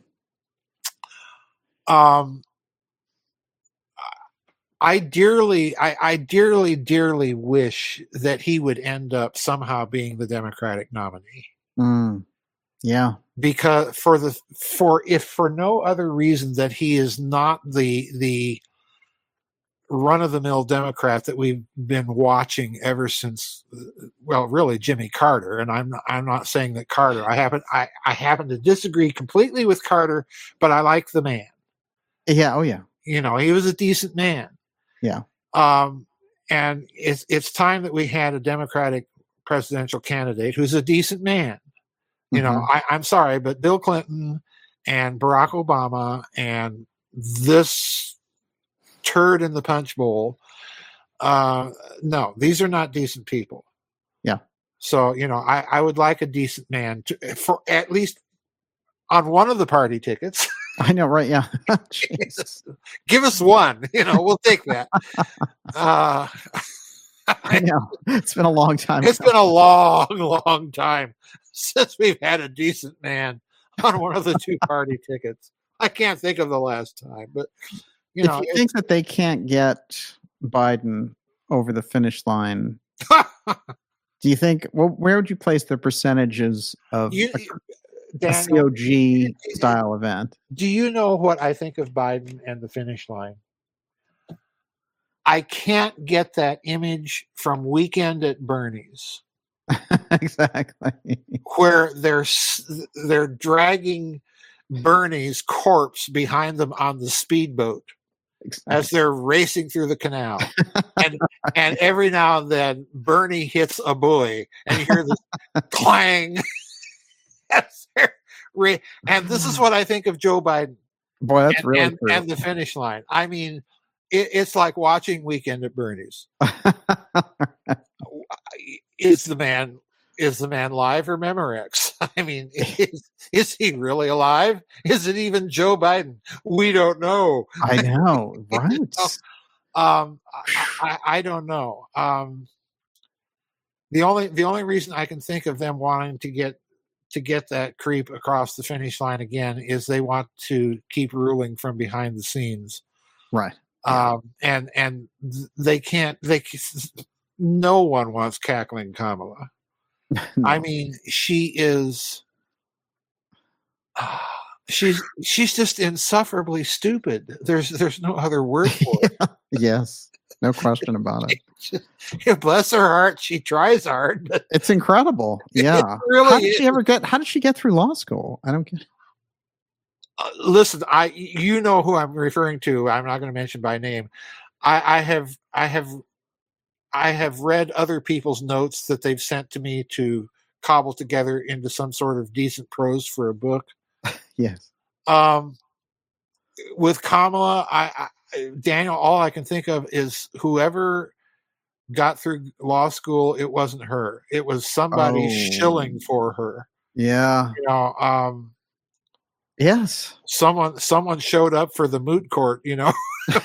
Um, I dearly, I, I dearly, dearly wish that he would end up somehow being the Democratic nominee. Mm. Yeah. Because for the for if for no other reason that he is not the the run-of-the-mill Democrat that we've been watching ever since, well, really Jimmy Carter. And I'm I'm not saying that Carter. I happen I, I happen to disagree completely with Carter, but I like the man. Yeah. Oh yeah. You know, he was a decent man. Yeah. Um, and it's it's time that we had a Democratic presidential candidate who's a decent man. You know, Mhm. I, I'm sorry, but Bill Clinton and Barack Obama and this turd in the punch bowl, uh, no, these are not decent people. Yeah. So, you know, I, I would like a decent man to, for at least on one of the party tickets. I know, right? Yeah. Jesus. Give us one. You know, we'll take that. Uh, I know. It's been a long time. It's been a long, long time since we've had a decent man on one of the two party tickets. I can't think of the last time, but you if know, you think that they can't get Biden over the finish line, do you think? Well, where would you place the percentages of you, a, Daniel, a C O G style event? Do you know what I think of Biden and the finish line? I can't get that image from Weekend at Bernie's. Exactly. Where they're they're dragging Bernie's corpse behind them on the speedboat exactly. as they're racing through the canal, and and every now and then Bernie hits a buoy, and you hear this clang. And this is what I think of Joe Biden. Boy, that's and, really and, true. And the finish line. I mean, it, it's like watching Weekend at Bernie's. Is the man is the man live or Memorex? I mean, is, is he really alive? Is it even Joe Biden? We don't know. I know, right? you know? Um, I, I, I don't know. Um, the only the only reason I can think of them wanting to get to get that creep across the finish line again is they want to keep ruling from behind the scenes, right? Um, and and they can't. They no one wants cackling Kamala. No. I mean, she is. Uh, she's she's just insufferably stupid. There's there's no other word for it. Yes, no question about it. Just, bless her heart, she tries hard. But it's incredible. Yeah. It really how did is. she ever get? How did she get through law school? I don't get. Uh, listen, I you know who I'm referring to. I'm not going to mention by name. I, I have I have I have read other people's notes that they've sent to me to cobble together into some sort of decent prose for a book. Yes. Um, with Kamala, I, I Daniel, all I can think of is whoever got through law school. It wasn't her. It was somebody oh. shilling for her. Yeah. You know. Um, yes. Someone someone showed up for the moot court. You know.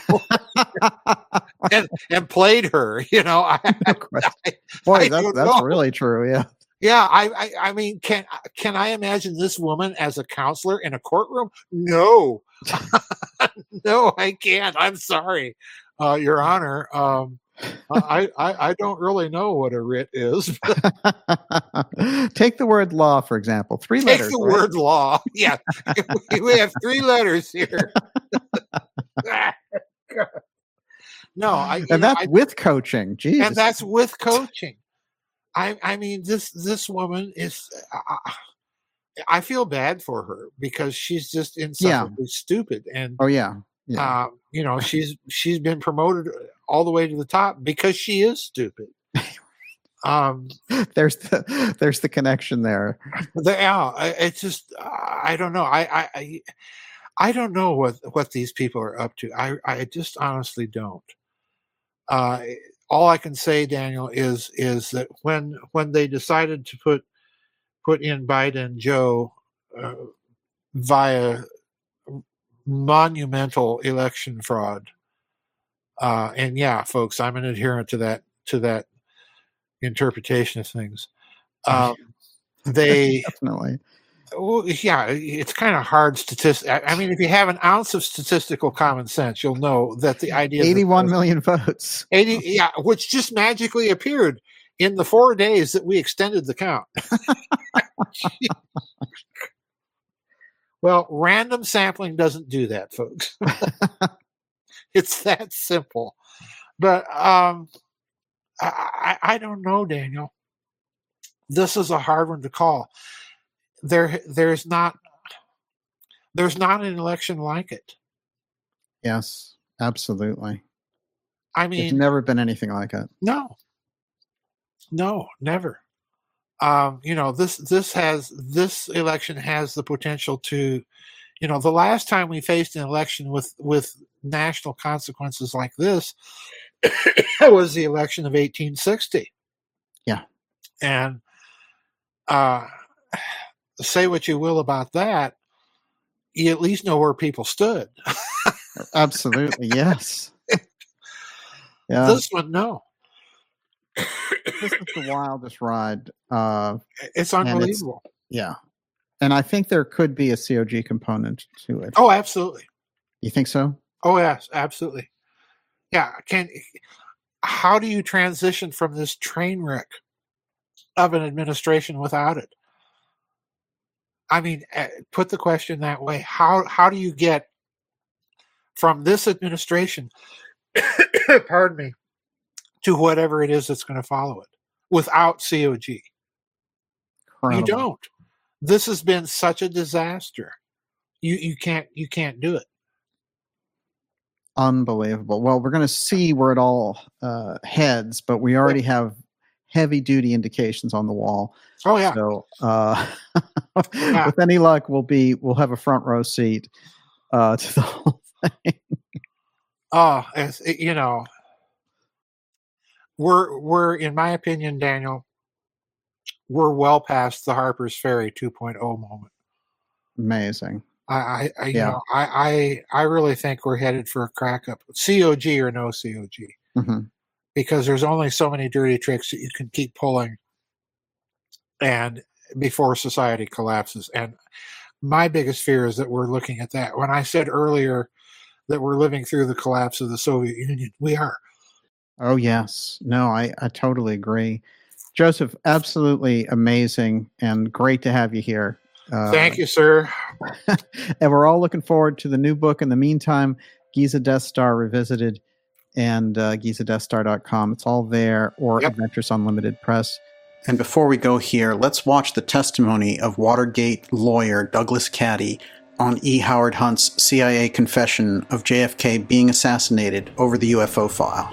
and, and played her, you know. I, I, Boy, I that's, that's really true. Yeah. Yeah. I, I, I mean, can, can I imagine this woman as a counselor in a courtroom? No, no, I can't. I'm sorry, uh, Your Honor. Um, I, I, I don't really know what a writ is. Take the word law, for example. Three Take letters. Take the right? word law. Yeah. We have three letters here. No, I, and know, that's I, with coaching. Jesus. And that's with coaching. I, I mean, this this woman is. Uh, I feel bad for her because she's just insufferably yeah. stupid. And oh yeah, yeah. Uh, you know, she's she's been promoted all the way to the top because she is stupid. Um, there's the there's the connection there. The, yeah, it's just I don't know. I I I don't know what what these people are up to. I I just honestly don't. Uh, all I can say, Daniel, is is that when when they decided to put put in Biden and Joe uh, via monumental election fraud, uh, and yeah, folks, I'm an adherent to that to that interpretation of things. Um, they definitely. Well, yeah, it's kind of hard statistic. I mean, if you have an ounce of statistical common sense, you'll know that the idea eighty-one that million votes, eighty, yeah, which just magically appeared in the four days that we extended the count. Well, random sampling doesn't do that, folks. It's that simple. But um, I, I don't know, Daniel. This is a hard one to call. There, there's not, there's not an election like it. Yes, absolutely. I mean, there's never been anything like it. No, no, never. Um, you know, this this has this election has the potential to, you know, the last time we faced an election with with national consequences like this was the election of eighteen sixty. Yeah, and uh, say what you will about that, you at least know where people stood. Absolutely, yes. Yeah. This one, no. This is the wildest ride. Uh, it's unbelievable. It's, yeah. And I think there could be a C O G component to it. Oh, absolutely. You think so? Oh, yes, absolutely. Yeah. Can how do you transition from this train wreck of an administration without it? I mean, put the question that way. How how do you get from this administration, pardon me, to whatever it is that's going to follow it without C O G? Incredible. You don't. This has been such a disaster. You you can't you can't do it. Unbelievable. Well, we're going to see where it all uh, heads, but we already yeah. have heavy duty indications on the wall. Oh yeah. So uh, yeah. with any luck, we'll be we'll have a front row seat uh, to the whole thing. Oh, it's, you know, we're we're in my opinion, Daniel, we're well past the Harper's Ferry two point oh moment. Amazing. I, I, I you yeah. know, I, I, I really think we're headed for a crack up, C O G or no C O G, mm-hmm. because there's only so many dirty tricks that you can keep pulling, and before society collapses. And my biggest fear is that we're looking at that. When I said earlier that we're living through the collapse of the Soviet Union, we are. Oh yes, no, I, I totally agree, Joseph. Absolutely amazing and great to have you here. Uh, Thank you, sir. And we're all looking forward to the new book. In the meantime, Giza Death Star Revisited and uh, giza death star dot com. It's all there, or yep. Adventures Unlimited Press. And before we go here, let's watch the testimony of Watergate lawyer Douglas Caddy on E. Howard Hunt's C I A confession of J F K being assassinated over the U F O file.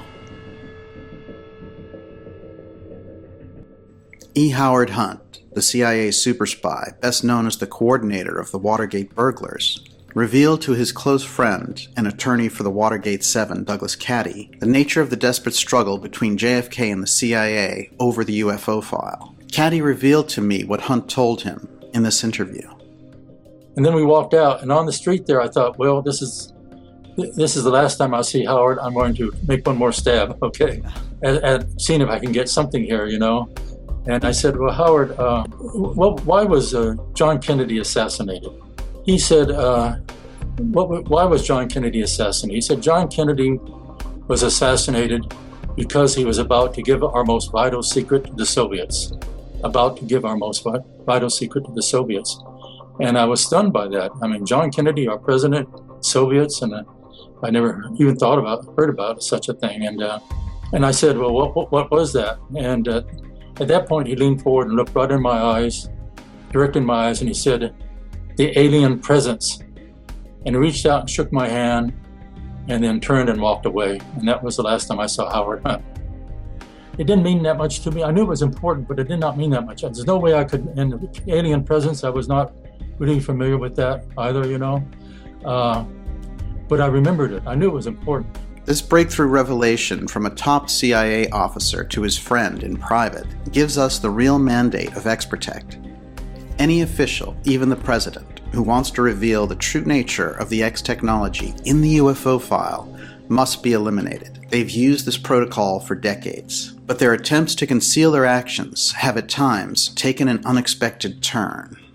E. Howard Hunt, the C I A super spy, best known as the coordinator of the Watergate burglars, revealed to his close friend and attorney for the Watergate Seven, Douglas Caddy, the nature of the desperate struggle between J F K and the C I A over the U F O file. Caddy revealed to me what Hunt told him in this interview. And then we walked out, and on the street there, I thought, well, this is this is the last time I'll see Howard. I'm going to make one more stab, okay, at, at seeing if I can get something here, you know. And I said, well, Howard, uh, well, why was uh, John Kennedy assassinated? He said, uh, what, why was John Kennedy assassinated? He said, John Kennedy was assassinated because he was about to give our most vital secret to the Soviets. About to give our most vital secret to the Soviets. And I was stunned by that. I mean, John Kennedy, our president, Soviets, and uh, I never even thought about, heard about such a thing. And uh, and I said, well, what, what, what was that? And uh, at that point, he leaned forward and looked right in my eyes, directly in my eyes, and he said, the alien presence. And he reached out and shook my hand and then turned and walked away. And that was the last time I saw Howard Hunt. It didn't mean that much to me. I knew it was important, but it did not mean that much. There's no way I could, and the alien presence, I was not really familiar with that either, you know. Uh, but I remembered it. I knew it was important. This breakthrough revelation from a top C I A officer to his friend in private gives us the real mandate of X-Protect. Any official, even the president, who wants to reveal the true nature of the X technology in the U F O file must be eliminated. They've used this protocol for decades, but their attempts to conceal their actions have at times taken an unexpected turn.